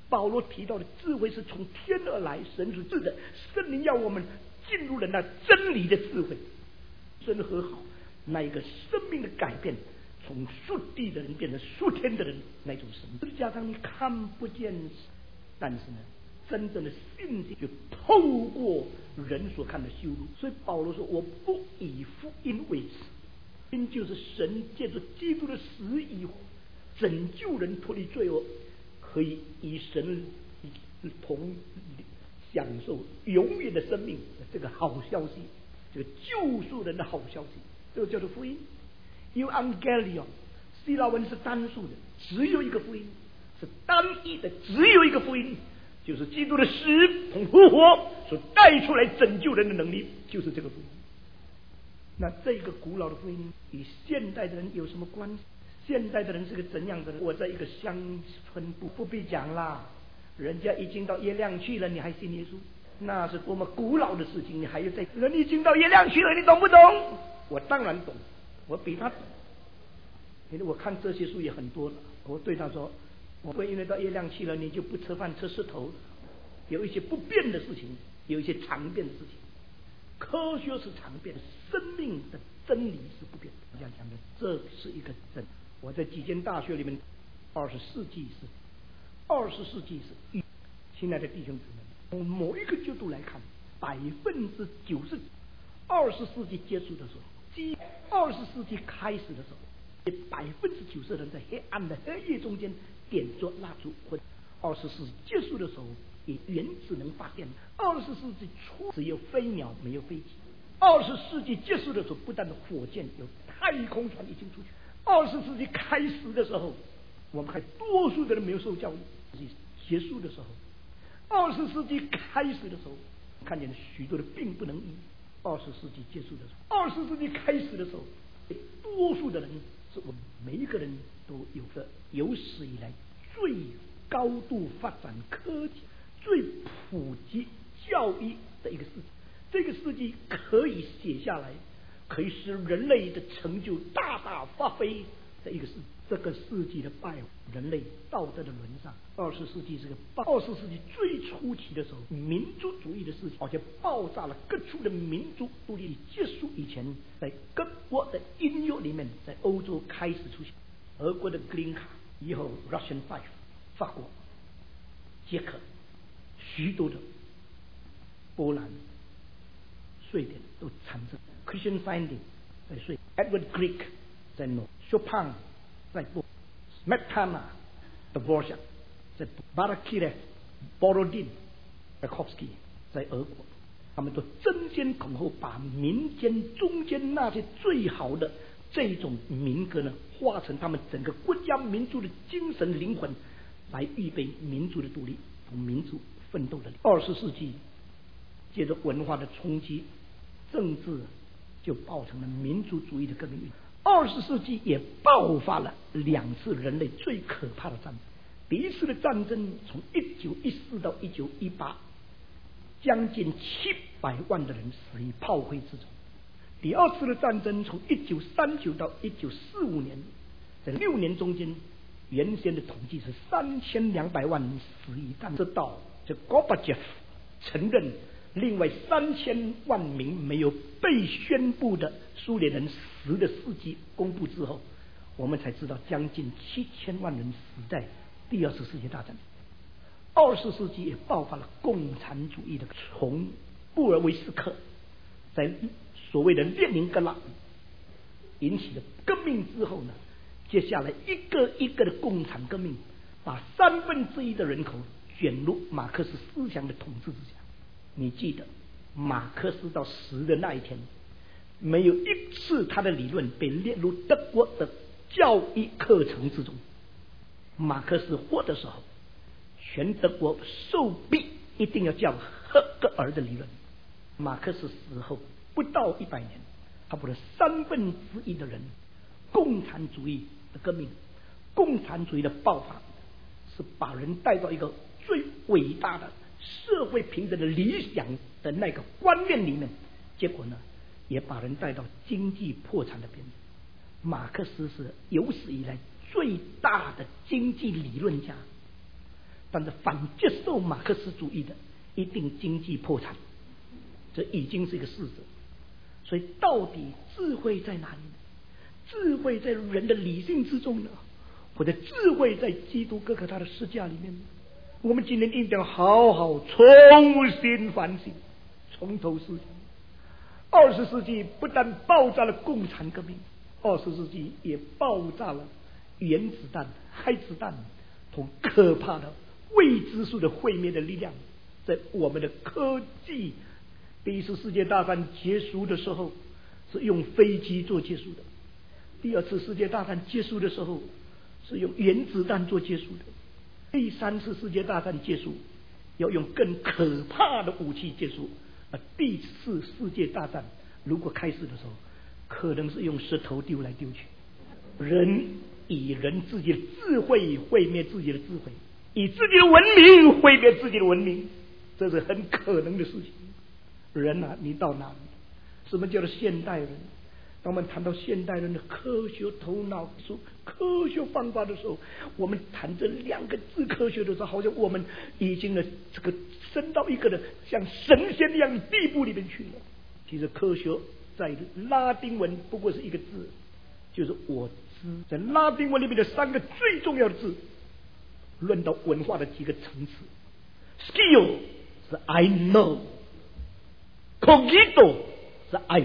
保罗提到的智慧是从天而来，神是智的，圣灵要我们进入了那真理的智慧。真和好，那一个生命的改变，从属地的人变成属天的人，那种神。十字架上你看不见，但是呢，真正的信心就透过人所看的羞辱。所以保罗说：“我不以福音为耻。”福音就是神借着基督的死以后，拯救人脱离罪恶，可以与神同享受永远的生命。这个好消息，这个救赎人的好消息，这个叫做福音。Evangelion， 希腊文是单数的，只有一个福音，是单一的，只有一个福音，就是基督的死同复活所带出来拯救人的能力，就是这个福音。那这个古老的福音与现代的人有什么关系？现代的人是个怎样的人？我在一个乡村不不必讲啦，人家已经到月亮去了，你还信耶稣？那是多么古老的事情！你还有在人已经到月亮去了，你懂不懂？我当然懂，我比他懂，因为我看这些书也很多了。我对他说：“我会因为到月亮去了，你就不吃饭吃石头。有一些不变的事情，有一些常变的事情。科学是常变的，生命的真理是不变的。这样讲的，这是一个真。我在几间大学里面，二十世纪是二十世纪是，亲爱的弟兄姊妹。”从某一个角度来看，百分之九十，二十世纪结束的时候，即二十世纪开始的时候，百分之九十人在黑暗的黑夜中间点着蜡烛。或二十世纪结束的时候，以原子能发电。二十世纪初只有飞鸟没有飞机。二十世纪结束的时候，不但火箭有太空船已经出去。二十世纪开始的时候，我们还多数的人没有受教育。结束的时候。二十世纪开始的时候，看见许多的病不能医。二十世纪结束的时候，二十世纪开始的时候，多数的人是我们每一个人都有着有史以来最高度发展科技、最普及教育的一个世纪。这个世纪可以写下来，可以使人类的成就大大发挥的一个世纪。这个世纪的败人类道德的沦丧。二十世纪是个二十世纪最初期的时候，民族主义的事情，而且爆炸了各处的民族独立结束以前，在各国的音乐里面，在欧洲开始出现。俄国的格林卡，以后 Russian Five， 法国、捷克，许多的波兰、瑞典都产生 Christian Finding 在瑞 Edward Grieg 在挪 Chopin 在波 Smetana、Dvorak 在 Barakirev、Borodin、Tchaikovsky 在俄国，他们都争先恐后把民间中间那些最好的这种民歌呢，化成他们整个国家民族的精神灵魂，来预备民族的独立同民族奋斗的。二十世纪借着文化的冲击，政治就爆成了民族主义的革命运动。二十世纪也爆发了两次人类最可怕的战争。第一次的战争从一九一四到一九一八，将近七百万的人死于炮灰之中。第二次的战争从一九三九到一九四五年，在六年中间，原先的统计是三千两百万人死于战争。直到这 Gorbachev 承认另外三千万名没有被宣布的苏联人死的事迹公布之后，我们才知道将近七千万人死在第二次世界大战。二十世纪也爆发了共产主义的，从布尔维斯克在所谓的列宁格勒引起的革命之后呢，接下来一个一个的共产革命，把三分之一的人口卷入马克思思想的统治之下。你记得马克思到死的那一天，没有一次他的理论被列入德国的教育课程之中。马克思活的时候，全德国受逼一定要教赫格尔的理论。马克思死后不到一百年，差不多三分之一的人，共产主义的革命，共产主义的爆发，是把人带到一个最伟大的社会平等的理想的那个观念里面，结果呢，也把人带到经济破产的边缘。马克思是有史以来最大的经济理论家， 但是反接受马克思主义的一定经济破产，这已经是一个事实。所以到底智慧在哪里呢？智慧在人的理性之中呢，或者智慧在基督哥哥他的十架里面呢？我们今天一定要好好重新反省，从头思想。二十世纪不但爆炸了共产革命，二十世纪也爆炸了原子弹、氦子弹同可怕的未知数的毁灭的力量。在我们的科技，第一次世界大战结束的时候是用飞机做结束的，第二次世界大战结束的时候是用原子弹做结束的，第三次世界大战结束要用更可怕的武器结束。而第四世界大战如果开始的时候，可能是用石头丢来丢去，人以人自己的智慧毁灭自己的智慧，以自己的文明毁灭自己的文明，这是很可能的事情。人啊，你到哪里？什么叫做现代人？当我们谈到现代人的科学头脑、科学方法的时候，我们谈这两个字科学的时候，好像我们已经呢这个升到一个的像神仙一样的地步里面去了。其实科学在拉丁文不过是一个字，就是我知。在拉丁文里面的三个最重要的字，论到文化的几个层次。Skill 是 I know， Cogito 是 I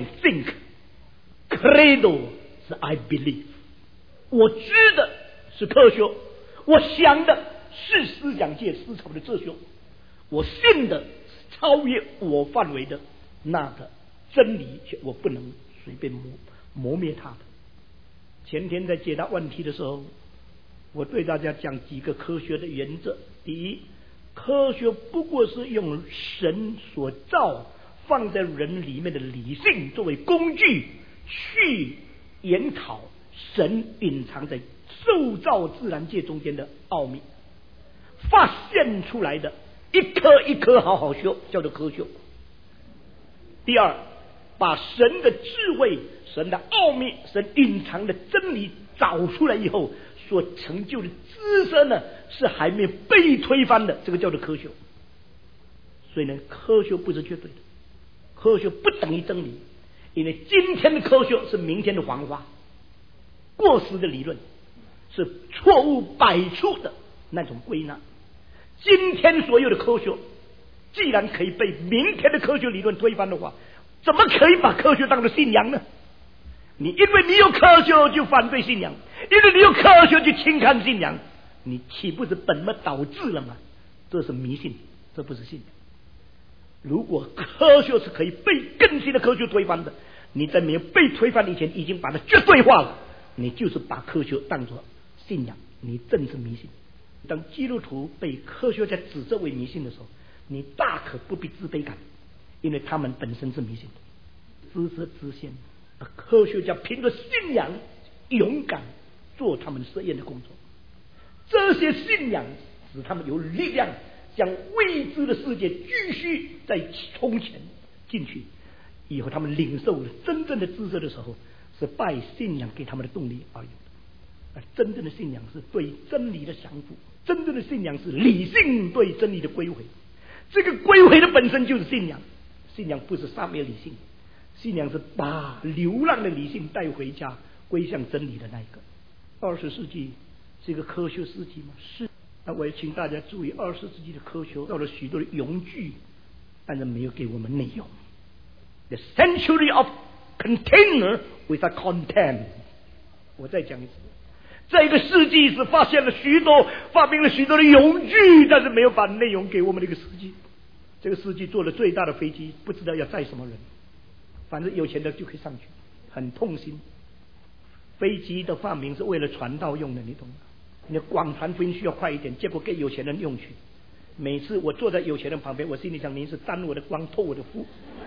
think，Credo 是 I believe， 我知的是科学，我想的是思想界思潮的哲学，我信的是超越我范围的那个真理，我不能随便磨磨灭它的。前天在解答问题的时候，我对大家讲几个科学的原则。第一，科学不过是用神所造放在人里面的理性作为工具，去研讨神隐藏在受造自然界中间的奥秘，发现出来的一颗一颗好好学，叫做科学。第二，把神的智慧、神的奥秘、神隐藏的真理找出来以后所成就的知识呢，是还没有被推翻的，这个叫做科学。所以呢，科学不是绝对的，科学不等于真理，因为今天的科学是明天的黄花，过时的理论是错误百出的那种归纳。今天所有的科学既然可以被明天的科学理论推翻的话，怎么可以把科学当作信仰呢？你因为你有科学就反对信仰，因为你有科学就轻看信仰，你岂不是本末倒置了吗？这是迷信，这不是信仰。如果科学是可以被更新的科学推翻的，你在没有被推翻以前已经把它绝对化了，你就是把科学当作信仰，你正是迷信。当基督徒被科学家指责为迷信的时候，你大可不必自卑感，因为他们本身是迷信的，知识知先。科学家凭着信仰勇敢做他们实验的工作，这些信仰使他们有力量将未知的世界继续在冲前进去。以后他们领受了真正的知识的时候，是拜信仰给他们的动力而有的。而真正的信仰是对真理的降服，真正的信仰是理性对真理的归回。这个归回的本身就是信仰，信仰不是杀灭理性，信仰是把流浪的理性带回家，归向真理的那一个。二十世纪是一个科学世纪吗？是。那我也请大家注意，二十世纪的科学到了许多的用具，但是没有给我们内容。The century of container with a content。我再讲一次，这个世纪是发现了许多，发明了许多的用具，但是没有把内容给我们这个世纪。这个世纪做了最大的飞机，不知道要载什么人，反正有钱的就可以上去，很痛心。飞机的发明是为了传道用的，你懂吗？你的广传福音需要快一点，结果给有钱人用去。每次我坐在有钱人旁边，我心里想，您是沾我的光，透我的福。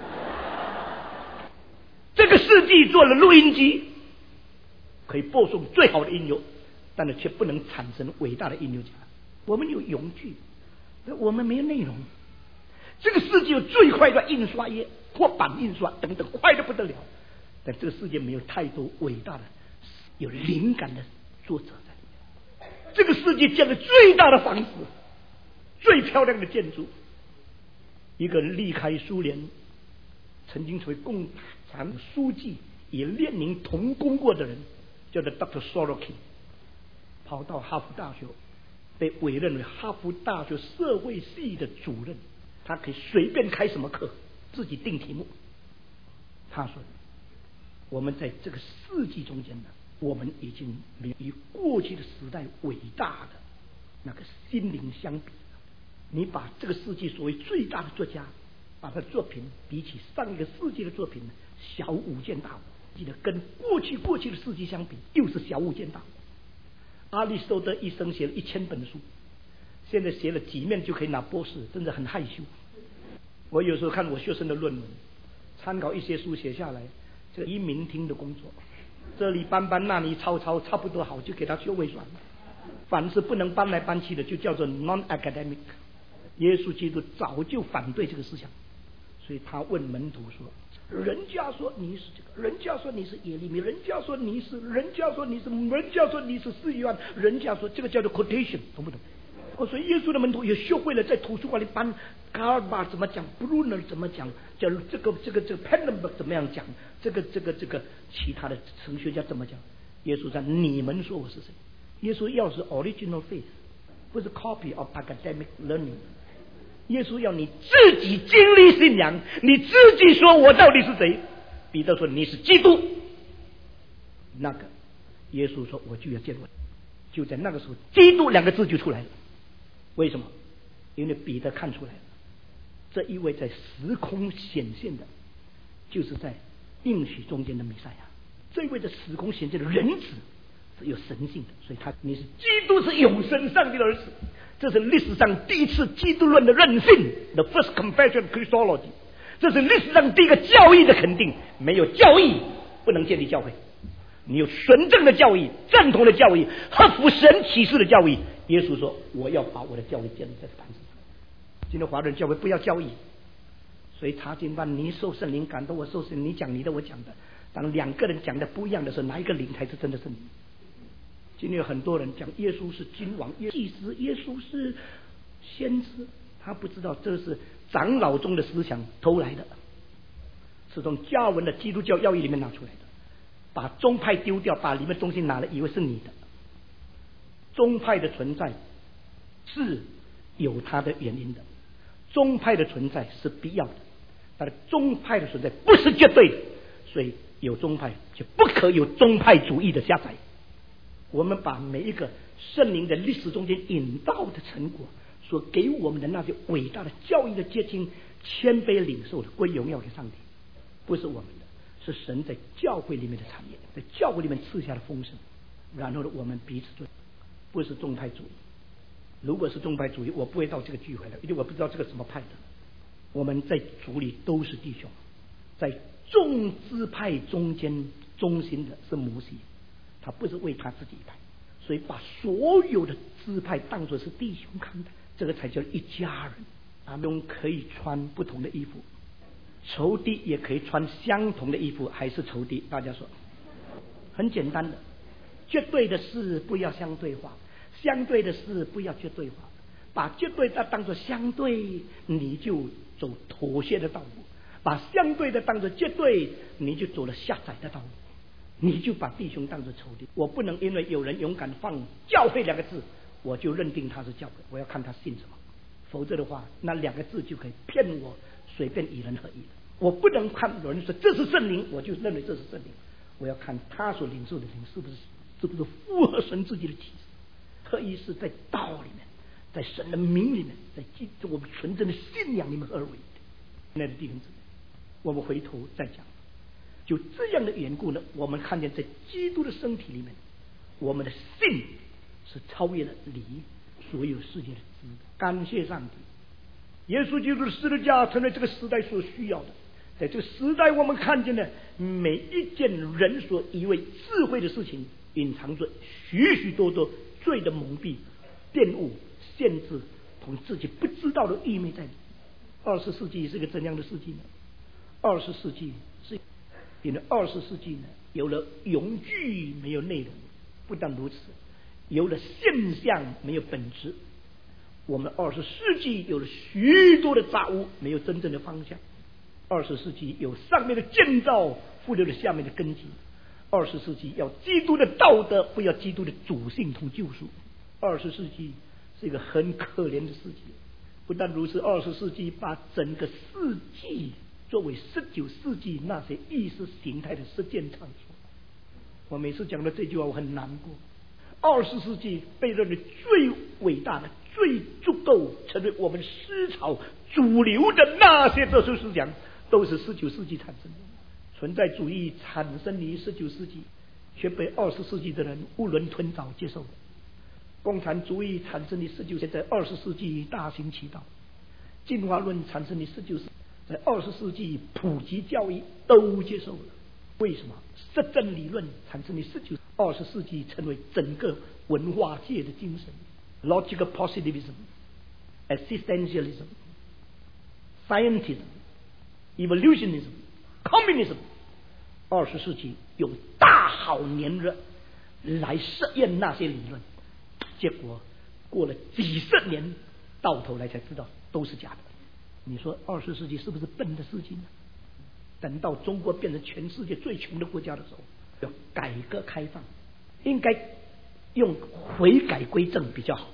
这个世纪做了录音机，可以播送最好的音乐，但是却不能产生伟大的音乐家。我们有用具，我们没有内容。这个世界有最快的印刷业，或版印刷等等，快得不得了。但这个世界没有太多伟大的、有灵感的作者在里面。这个世界建了最大的房子， 最漂亮的建筑。一个离开苏联，曾经成为共产书记，也列宁同工过的人，叫做 Doctor Sorokin， 跑到哈佛大学，被委任为哈佛大学社会系的主任。他可以随便开什么课，自己定题目。他说，我们在这个世纪中间呢，我们已经没有与过去的时代伟大的那个心灵相比。你把这个世纪所谓最大的作家，把他的作品比起上一个世纪的作品小巫见大巫，记得跟过去过去的世纪相比，又是小巫见大巫。阿里士多德一生写了一千本书，现在写了几面就可以拿博士，真的很害羞。我有时候看我学生的论文，参考一些书写下来，这移民厅的工作，这里搬搬那里抄抄，差不多好就给他学位算了。凡是不能搬来搬去的，就叫做 non-academic。耶稣基督早就反对这个思想，所以他问门徒说：“人家说你是这个，人家说你是耶利米，人家说你是，人家说你是，人家说你是施洗约翰，人家说这个叫做 quotation， 懂不懂？”哦，所以耶稣的门徒也学会了在图书馆里搬卡尔巴怎么讲 ，Brunner 怎么讲，讲这个这个这个 Penneberg 怎么样讲，这个这个这个其他的神学家怎么讲。耶稣说：“你们说我是谁？”耶稣要是 original faith， 不是 copy of academic learning。耶稣要你自己经历信仰，你自己说我到底是谁。彼得说：“你是基督。”那个耶稣说：“我就要见我。”就在那个时候，基督两个字就出来了。为什么？因为彼得看出来了，这一位在时空显现的，就是在应许中间的弥赛亚。这一位在时空显现的人子是有神性的，所以他你是基督，是永生上帝的儿子。这是历史上第一次基督论的认信 ，the first confession of Christology。这是历史上第一个教义的肯定。没有教义不能建立教会，你有纯正的教义、正统的教义、合乎神启示的教义。耶稣说：“我要把我的教义建立在磐石上。”今天华人教会不要教义，所以查经班你受圣灵感动，我受圣灵，你讲你的，我讲的。当两个人讲的不一样的时候，哪一个灵才是真的圣灵？今天有很多人讲耶稣是君王、祭司，耶稣是先知，他不知道这是长老中的思想偷来的，是从加尔文的基督教教义里面拿出来的。把宗派丢掉，把里面东西拿了，以为是你的。宗派的存在是有它的原因的，宗派的存在是必要的，但是宗派的存在不是绝对的，所以有宗派就不可有宗派主义的狭窄。我们把每一个圣灵的历史中间引导的成果所给我们的那些伟大的教义的结晶，谦卑领受的，归荣耀给上帝，不是我们的，是神在教会里面的产业，在教会里面赐下的丰盛。然后呢，我们彼此尊，不是宗派主义。如果是宗派主义，我不会到这个聚会来，因为我不知道这个什么派的。我们在主里都是弟兄，在众支派中间中心的是摩西，他不是为他自己一派，所以把所有的支派当作是弟兄看待，这个才叫一家人。他们可以穿不同的衣服，仇敌也可以穿相同的衣服，还是仇敌。大家说，很简单的，绝对的事不要相对化，相对的事不要绝对化。把绝对的当作相对，你就走妥协的道路；把相对的当作绝对，你就走了狭窄的道路。你就把弟兄当作仇敌。我不能因为有人勇敢放教会两个字，我就认定他是教会，我要看他信什么。否则的话，那两个字就可以骗我随便以人合一的。我不能看有人说这是圣灵，我就认为这是圣灵。我要看他所领受的灵是不是是不是符合神自己的启示。合一是在道里面，在神的名里面，在我们纯正的信仰里面而为的。亲爱的弟兄姊妹，我们回头再讲。就这样的缘故呢，我们看见在基督的身体里面，我们的信是超越了理所有世界的知。感谢上帝，耶稣基督的十字架成为这个时代所需要的。在这个时代，我们看见了每一件人所以为智慧的事情，隐藏着许许多多罪的蒙蔽、玷污、限制，同自己不知道的愚昧在里。二十世纪是个怎样的世纪呢？二十世纪是因为二十世纪呢，有了永句没有内容，不但如此，有了现象没有本质。 我们二十世纪有了许多的杂物，没有真正的方向。二十世纪有上面的建造，忽略了下面的根基。二十世纪要基督的道德，不要基督的主性同救赎。二十世纪是一个很可怜的世纪。不但如此，二十世纪把整个世纪作为十九世纪那些意识形态的实践场所。我每次讲到这句话，我很难过。二十世纪被认为最伟大的、最足够成为我们思潮主流的那些哲学思想，都是十九世纪产生的。存在主义产生于十九世纪，却被二十世纪的人囫囵吞枣接受了。共产主义产生于十九世纪，在二十世纪大行其道。进化论产生于十九世纪，在二十世纪普及教育都接受了。为什么？实证理论产生于十九、二十世纪，成为整个文化界的精神。Logical positivism, existentialism, scientism, evolutionism, communism。二十世纪用大好年日来实验那些理论，结果过了几十年，到头来才知道都是假的。你说二十世纪是不是笨的世纪呢？等到中国变成全世界最穷的国家的时候，要改革开放，应该用悔改归正比较好。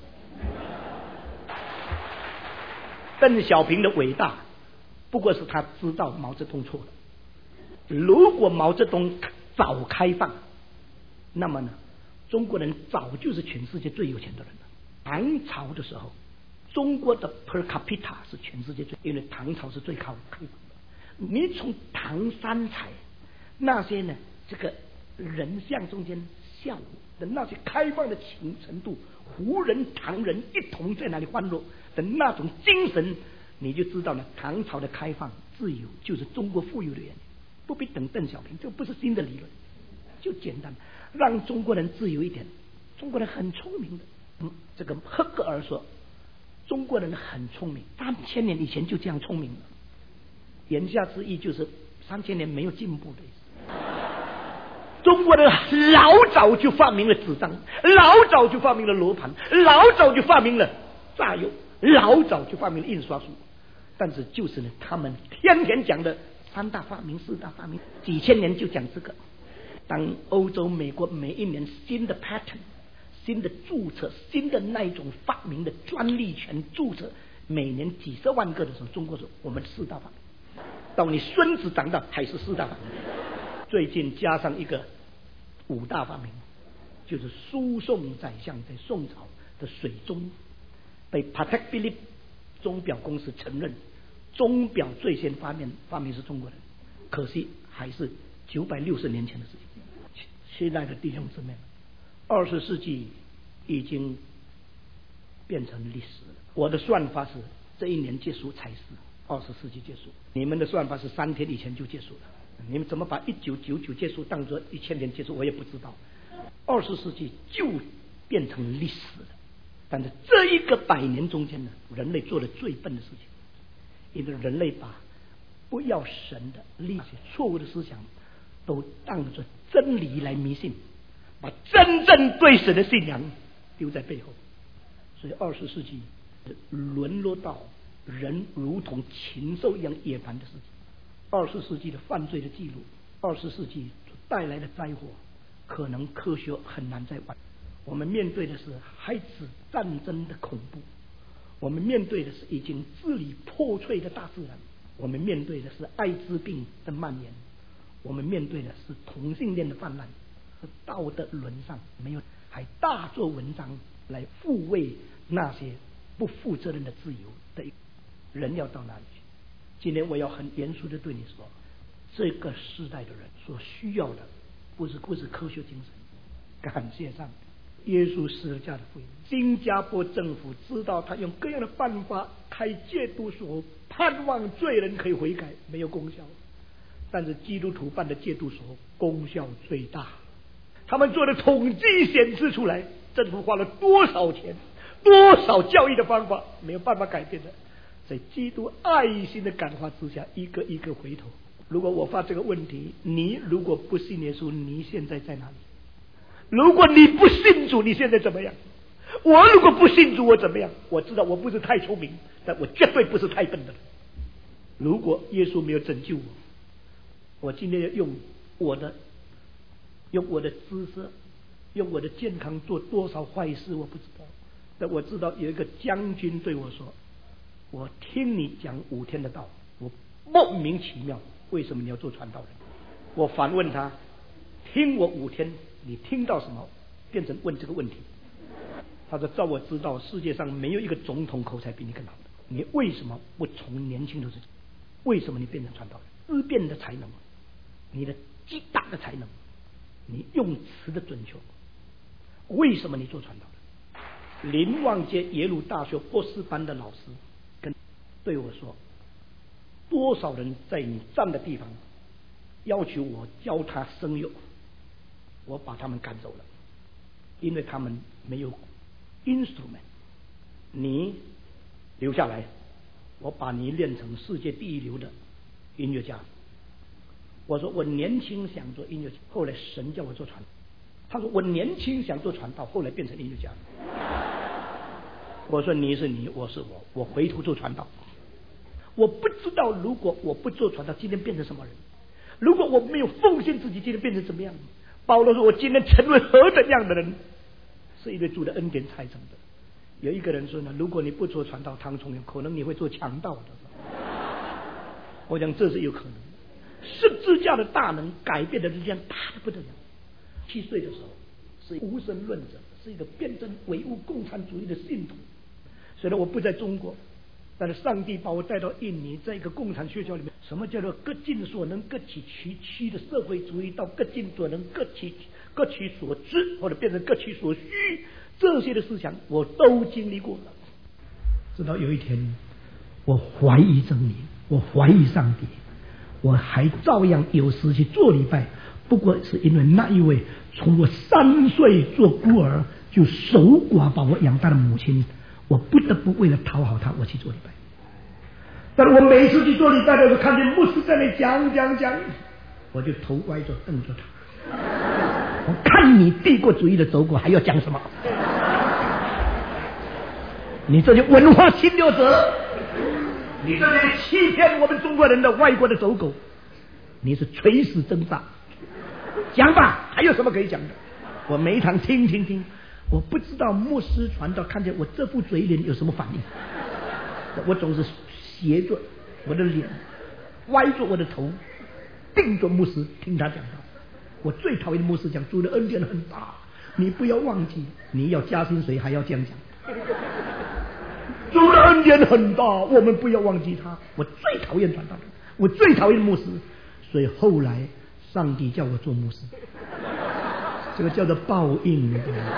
邓小平的伟大，不过是他知道毛泽东错了。如果毛泽东早开放，那么呢，中国人早就是全世界最有钱的人了。唐朝的时候，中国的 per capita 是全世界最，因为唐朝是最开放的。你从唐三彩那些呢，这个人像中间笑的那些开放的情程度，胡人唐人一同在那里欢乐的那种精神，你就知道了，唐朝的开放自由就是中国富有的原因。不必等邓小平，这不是新的理论，就简单让中国人自由一点。中国人很聪明的，嗯，这个赫格尔说，中国人很聪明，三千年以前就这样聪明了。言下之意就是三千年没有进步的意思。中国人老早就发明了纸张，老早就发明了罗盘，老早就发明了榨油，老早就发明了印刷术。但是就是呢，他们天天讲的三大发明、四大发明，几千年就讲这个。当欧洲、美国每一年新的 patent、新的注册、新的那一种发明的专利权注册，每年几十万个的时候，中国说我们四大发明。到你孙子长大还是四大发明。最近加上一个五大发明，就是输送宰相在宋朝的水钟，被 Patek Philippe 钟表公司承认。钟表最先发明发明是中国人，可惜还是九百六十年前的事情。亲爱的弟兄姊妹，二十世纪已经变成历史了。我的算法是这一年结束才是二十世纪结束，你们的算法是三天以前就结束了。你们怎么把一九九九结束当作一千年结束，我也不知道。二十世纪就变成历史了。但是这一个百年中间呢，人类做了最笨的事情。因为人类把不要神的那些错误的思想都当作真理来迷信，把真正对神的信仰丢在背后，所以二十世纪沦落到人如同禽兽一样野蛮的世界。二十世纪的犯罪的记录，二十世纪带来的灾祸，可能科学很难再完。我们面对的是孩子战争的恐怖，我们面对的是已经支离破碎的大自然，我们面对的是艾滋病的蔓延，我们面对的是同性恋的泛滥，和道德沦丧，没有还大做文章来抚慰那些不负责任的自由的人要到哪里去？今天我要很严肃的对你说，这个时代的人所需要的不是不是科学精神，感谢上帝。耶稣十架的福音，新加坡政府知道他用各样的办法开戒毒所，盼望罪人可以悔改，没有功效。但是基督徒办的戒毒所功效最大。他们做的统计显示出来，政府花了多少钱，多少教育的方法，没有办法改变的。在基督爱心的感化之下，一个一个回头。如果我发这个问题，你如果不信耶稣，你现在在哪里？如果你不信主，你现在怎么样？ 我如果不信主，我怎么样？我知道我不是太聪明，但我绝对不是太笨的人。如果耶稣没有拯救我，我今天要用我的用我的知识，用我的健康做多少坏事，我不知道。但我知道有一个将军对我说：“我听你讲五天的道，我莫名其妙，为什么你要做传道人？”我反问他：“听我五天，你听到什么？”变成问这个问题。他说：“照我知道，世界上没有一个总统口才比你更好的，你为什么不从年轻的时候？为什么你变成传道人？思辨的才能，你的极大的才能，你用词的准确，为什么你做传道人？”林旺街耶鲁大学博士班的老师跟对我说：“多少人在你站的地方要求我教他声乐，我把他们赶走了，因为他们没有 instrument。你留下来，我把你练成世界第一流的音乐家。”我说：“我年轻想做音乐家，后来神叫我做传道。”他说：“我年轻想做传道，后来变成音乐家。”我说：“你是你，我是我，我回头做传道。我不知道如果我不做传道，今天变成什么人？如果我没有奉献自己，今天变成什么样？”保罗说：“我今天成为何等样的人，是因为主的恩典才成的。”有一个人说呢：“如果你不做传道，唐崇荣，可能你会做强盗的。”我讲这是有可能的。十字架的大能改变的力量大的不得了。七岁的时候是无神论者，是一个辩证唯物共产主义的信徒。虽然我不在中国，但是上帝把我带到印尼，在一个共产学校里面，什么叫做各尽所能各取其需的社会主义，到各尽所能各取各取所知，或者变成各取所需，这些的思想我都经历过了。直到有一天，我怀疑真理，我怀疑上帝，我还照样有时去做礼拜，不过是因为那一位从我三岁做孤儿就守寡把我养大的母亲，我不得不为了讨好他，我去做礼拜。但是我每次去做礼拜的时候，看见牧师在那里讲讲讲，我就头歪着瞪着他。我看你帝国主义的走狗还要讲什么？你这些文化侵略者，你这些欺骗我们中国人的外国的走狗，你是垂死挣扎。讲吧，还有什么可以讲的？我每一场听听听，我不知道牧师传道看见我这副嘴脸有什么反应。我总是斜着我的脸，歪着我的头，盯着牧师听他讲道。我最讨厌牧师讲主的恩典很大，你不要忘记，你要加薪水还要这样讲。主的恩典很大，我们不要忘记他。我最讨厌传道人，我最讨厌牧师，所以后来上帝叫我做牧师，这个叫做报应。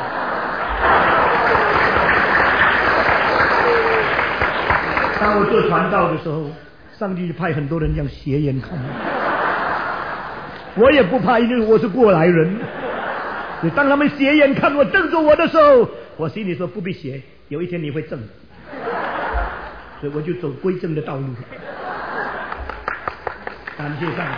当我做传道的时候，上帝就派很多人这样斜眼看我，我也不怕，因为我是过来人。所以当他们斜眼看我瞪着我的时候，我心里说不必斜，有一天你会正。所以我就走归正的道路。感谢上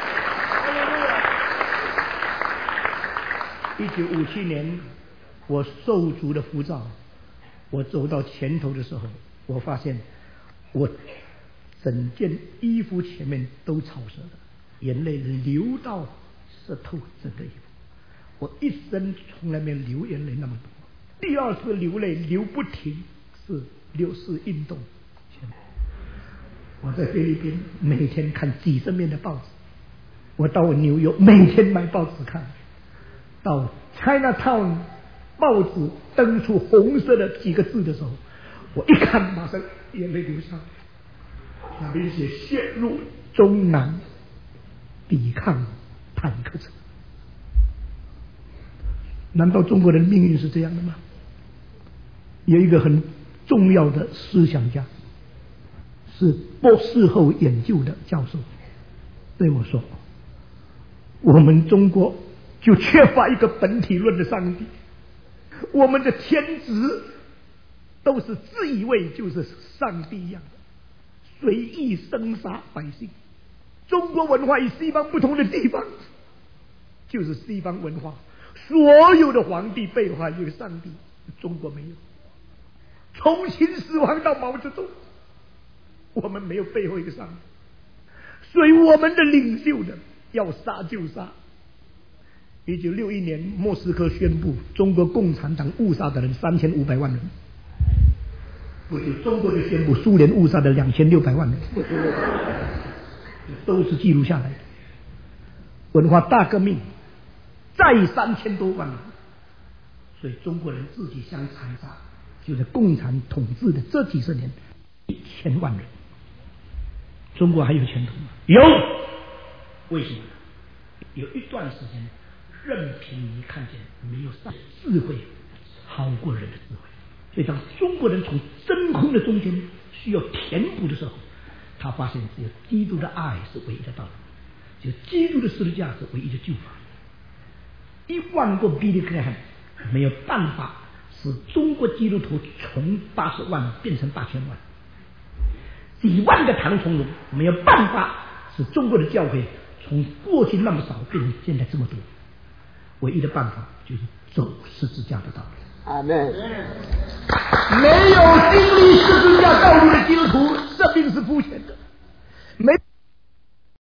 帝。一九五七年，我受主的呼召，我走到前头的时候，我发现我整件衣服前面都潮湿的，眼泪流到湿透整个衣服。我一生从来没有流眼泪那么多。第二次流泪流不停，是六四运动。我在菲律宾每天看几十面的报纸，我到纽约每天买报纸看，到 Chinatown 报纸登出红色的几个字的时候，我一看马上眼泪流下来。那边写陷入中南抵抗坦克车。难道中国人的命运是这样的吗？有一个很重要的思想家，是博士后研究的教授对我说，我们中国就缺乏一个本体论的上帝，我们的天职都是自以为就是上帝一样的，随意生杀百姓。中国文化与西方不同的地方，就是西方文化所有的皇帝背后有上帝， 中国没有。从秦始皇到毛泽东，我们没有背后一个上帝，所以我们的领袖呢，要杀就杀。一九六一年，莫斯科宣布中国共产党误杀的人三千五百万人，不久中国就宣布苏联误杀的两千六百万人，都是记录下来的。文化大革命再三千多万人，所以中国人自己相残杀，就是共产统治的这几十年一千万人。中国还有前途吗？有。为什么？有一段时间任凭你看见没有上智慧好过人的智慧，所以当中国人从真空的中间需要填补的时候，他发现只有基督的爱是唯一的道路，只有基督的十字架是唯一的救法。一万个比利克汉没有办法使中国基督徒从八十万变成八千万，几万个唐崇荣没有办法使中国的教会从过去那么少变成现在这么多。唯一的办法就是走十字架的道路。
阿门。
没有经历十字架道路的基督徒，生命是肤浅的。没